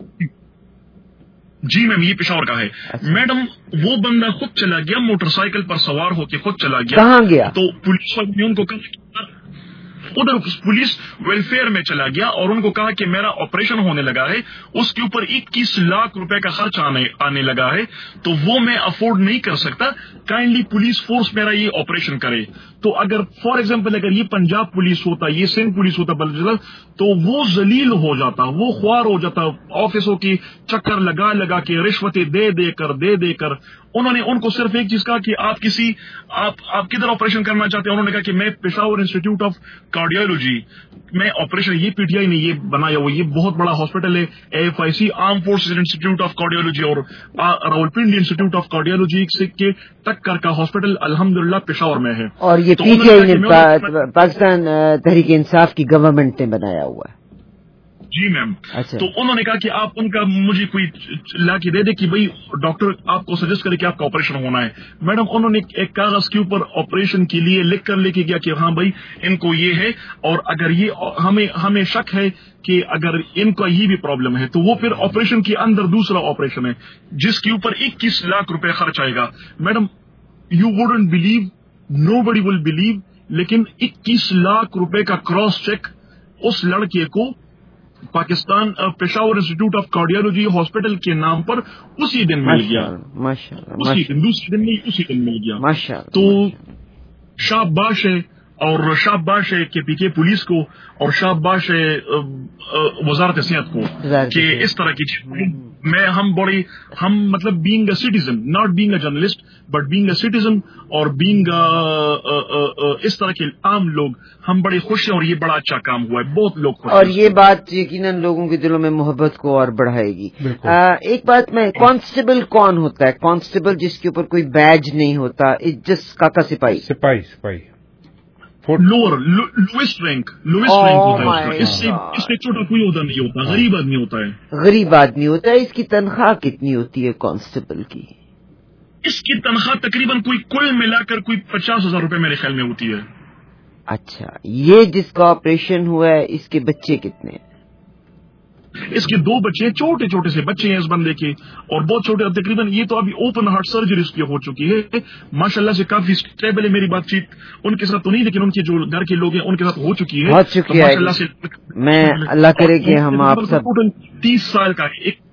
جی میم یہ پشاور کا ہے. میڈم وہ بندہ خود چلا گیا, موٹر سائیکل پر سوار ہو کے خود چلا گیا. کہاں گیا؟ تو پولیس والوں نے ان کو ادھر پولیس ویلفیئر میں چلا گیا اور ان کو کہا کہ میرا آپریشن ہونے لگا ہے, اس کے اوپر اکیس لاکھ روپے کا خرچ آنے آنے لگا ہے, تو وہ میں افورڈ نہیں کر سکتا, کائنڈلی پولیس فورس میرا یہ آپریشن کرے. تو اگر فار ایگزامپل اگر یہ پنجاب پولیس ہوتا, یہ سندھ پولیس ہوتا بلوچستان, تو وہ ذلیل ہو جاتا, وہ خوار ہو جاتا, آفسوں کی چکر لگا لگا کے رشوتیں دے دے کر دے دے کر. انہوں نے ان کو صرف ایک چیز کہا کہ آپ کسی آپ آپ کدھر آپریشن کرنا چاہتے ہیں؟ انہوں نے کہا کہ میں پشاور انسٹیٹیوٹ آف کارڈیولوجی میں آپریشن, یہ پی ٹی آئی نے یہ بنایا ہوا, یہ بہت بڑا ہاسپٹل ہے, A F I C arm forces institute of cardiology اور راولپنڈی انسٹیٹیوٹ آف کارڈیولوجی کے ٹکر کا ہاسپٹل الحمدللہ پشاور میں ہے. اور یہ پی ٹی آئی نے پاکستان تحریک انصاف کی گورنمنٹ نے بنایا ہوا ہے. جی میم. تو انہوں نے کہا کہ آپ ان کا مجھے کوئی لا کے دے دے کہ بھائی ڈاکٹر آپ کو سجیسٹ کرے کہ آپ کا آپریشن ہونا ہے. میڈم انہوں نے ایک کاغذ کے اوپر آپریشن کے لیے لکھ کر لے کے گیا کہ ہاں بھائی ان کو یہ ہے, اور اگر یہ ہمیں ہمیں شک ہے کہ اگر ان کا یہ بھی پرابلم ہے, تو وہ پھر آپریشن کے اندر دوسرا آپریشن ہے جس کے اوپر اکیس لاکھ روپے خرچ آئے گا. Madam you wouldn't believe, nobody will believe, لیکن اکیس لاکھ روپے کا کراس چیک اس لڑکے کو Pakistan Peshawar institute of cardiology hospital کے نام پر اسی دن مل گیا. اسی دن دوسرے دن نہیں اسی دن مل گیا. تو شاباش ہے, اور شاباش ہے کے پی کے پولیس کو, اور شاباش ہے وزارت صحت کو کہ اس طرح کی چیز میں ہم بڑی ہم مطلب being a citizen, not being a journalist but being a citizen, اور بینگ اس طرح کے عام لوگ ہم بڑے خوش ہیں, اور یہ بڑا اچھا کام ہوا ہے, بہت لوگ خوش. اور یہ بات یقیناً لوگوں کے دلوں میں محبت کو اور بڑھائے گی. ایک بات میں, کانسٹیبل کون ہوتا ہے؟ کانسٹیبل جس کے اوپر کوئی بیج نہیں ہوتا, جس کاکا سپاہی سپاہی سپاہی lower lowest rank lowest rank ہوتا ہے. اس سے اس سے چھوٹا کوئی عہدہ نہیں ہوتا, غریب آدمی ہوتا ہے. غریب آدمی ہوتا ہے. اس کی تنخواہ کتنی ہوتی ہے کانسٹیبل کی؟ اس کی تنخواہ تقریباً کوئی کل ملا کر کوئی پچاس ہزار روپے میرے خیال میں ہوتی ہے. اچھا, یہ جس کا آپریشن ہوا ہے اس کے بچے کتنے ہیں؟ اس کے دو بچے, چھوٹے چھوٹے سے بچے ہیں اس بندے کے, اور بہت چھوٹے, تقریباً یہ تو ابھی اوپن ہارٹ سرجری اس کی ہو چکی ہے. ماشاءاللہ سے کافی اسٹیبل ہے. میری بات چیت ان کے ساتھ تو نہیں, لیکن ان کے جو گھر کے لوگ ہیں ان کے ساتھ ہو چکی ہے. بہت شکریہ. ماشاءاللہ سے میں اللہ کرے کہ ہم آپ سب تیس سال کا ایک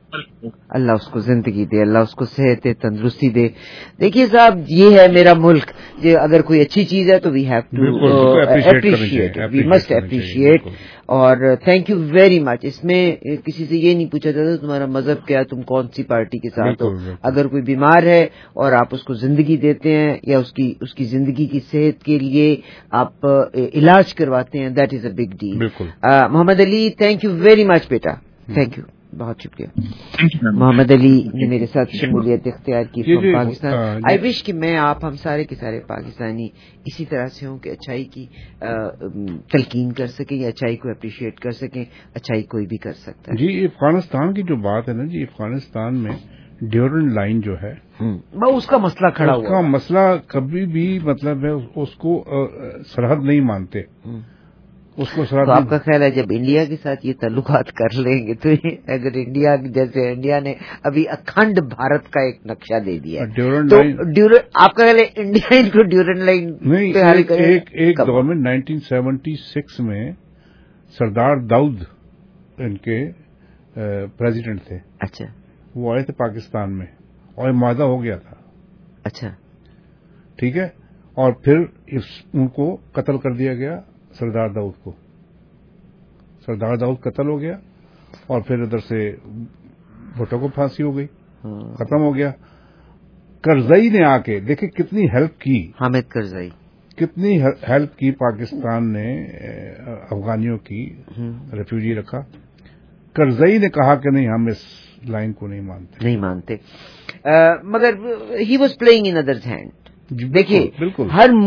اللہ اس کو زندگی دے, اللہ اس کو صحت تندرستی دے. دیکھیے صاحب, یہ ہے میرا ملک, یہ اگر کوئی اچھی چیز ہے تو we have to appreciate, we must appreciate. اور تھینک یو ویری مچ. اس میں کسی سے یہ نہیں پوچھا جاتا تمہارا مذہب کیا, تم کون سی پارٹی کے ساتھ ہو. اگر کوئی بیمار ہے اور آپ اس کو زندگی دیتے ہیں یا اس کی اس کی زندگی کی صحت کے لیے آپ علاج کرواتے ہیں, that is a big deal. Muhammad Ali, thank you very much بیٹا, تھینک یو, بہت شکریہ. محمد علی نے میرے ساتھ شمولیت اختیار کی فرام پاکستان. آئی وش کہ میں آپ ہم سارے کے سارے پاکستانی اسی طرح سے ہوں کہ اچھائی کی تلقین کر سکیں یا اچھائی کو اپریشیٹ کر سکیں. اچھائی کوئی بھی کر سکتا ہے. جی افغانستان کی جو بات ہے نا جی, افغانستان میں ڈیورنڈ لائن جو ہے اس کا مسئلہ کھڑا ہوا, اس کا مسئلہ کبھی بھی مطلب ہے اس کو سرحد نہیں مانتے, اس کو سرحد. تو آپ کا خیال ہے جب انڈیا کے ساتھ یہ تعلقات کر لیں گے تو اگر انڈیا جیسے انڈیا نے ابھی اکھنڈ بھارت کا ایک نقشہ دے دیا ڈیورنڈ تو لائن, آپ کا خیال ہے انڈیا ان کو ڈیورنڈ لائن نہیں, ایک ایک دور میں نائنٹین سیونٹی سکس میں سردار داؤد ان کے پریزیڈنٹ تھے. اچھا, وہ آئے تھے پاکستان میں اور معاہدہ ہو گیا تھا. اچھا ٹھیک ہے, اور پھر ان کو قتل کر دیا گیا, سردار داؤد کو. سردار داؤد قتل ہو گیا اور پھر ادھر سے بھٹو کو پھانسی ہو گئی, ختم ہو گیا. کرزئی نے آ کے دیکھیں کتنی ہیلپ کی, حامد کرزئی کتنی ہیلپ کی پاکستان نے افغانیوں کی, ریفیوجی رکھا. کرزئی نے کہا کہ نہیں ہم اس لائن کو نہیں مانتے نہیں مانتے مگر he was playing in others hand. دیکھیے بالکل ہر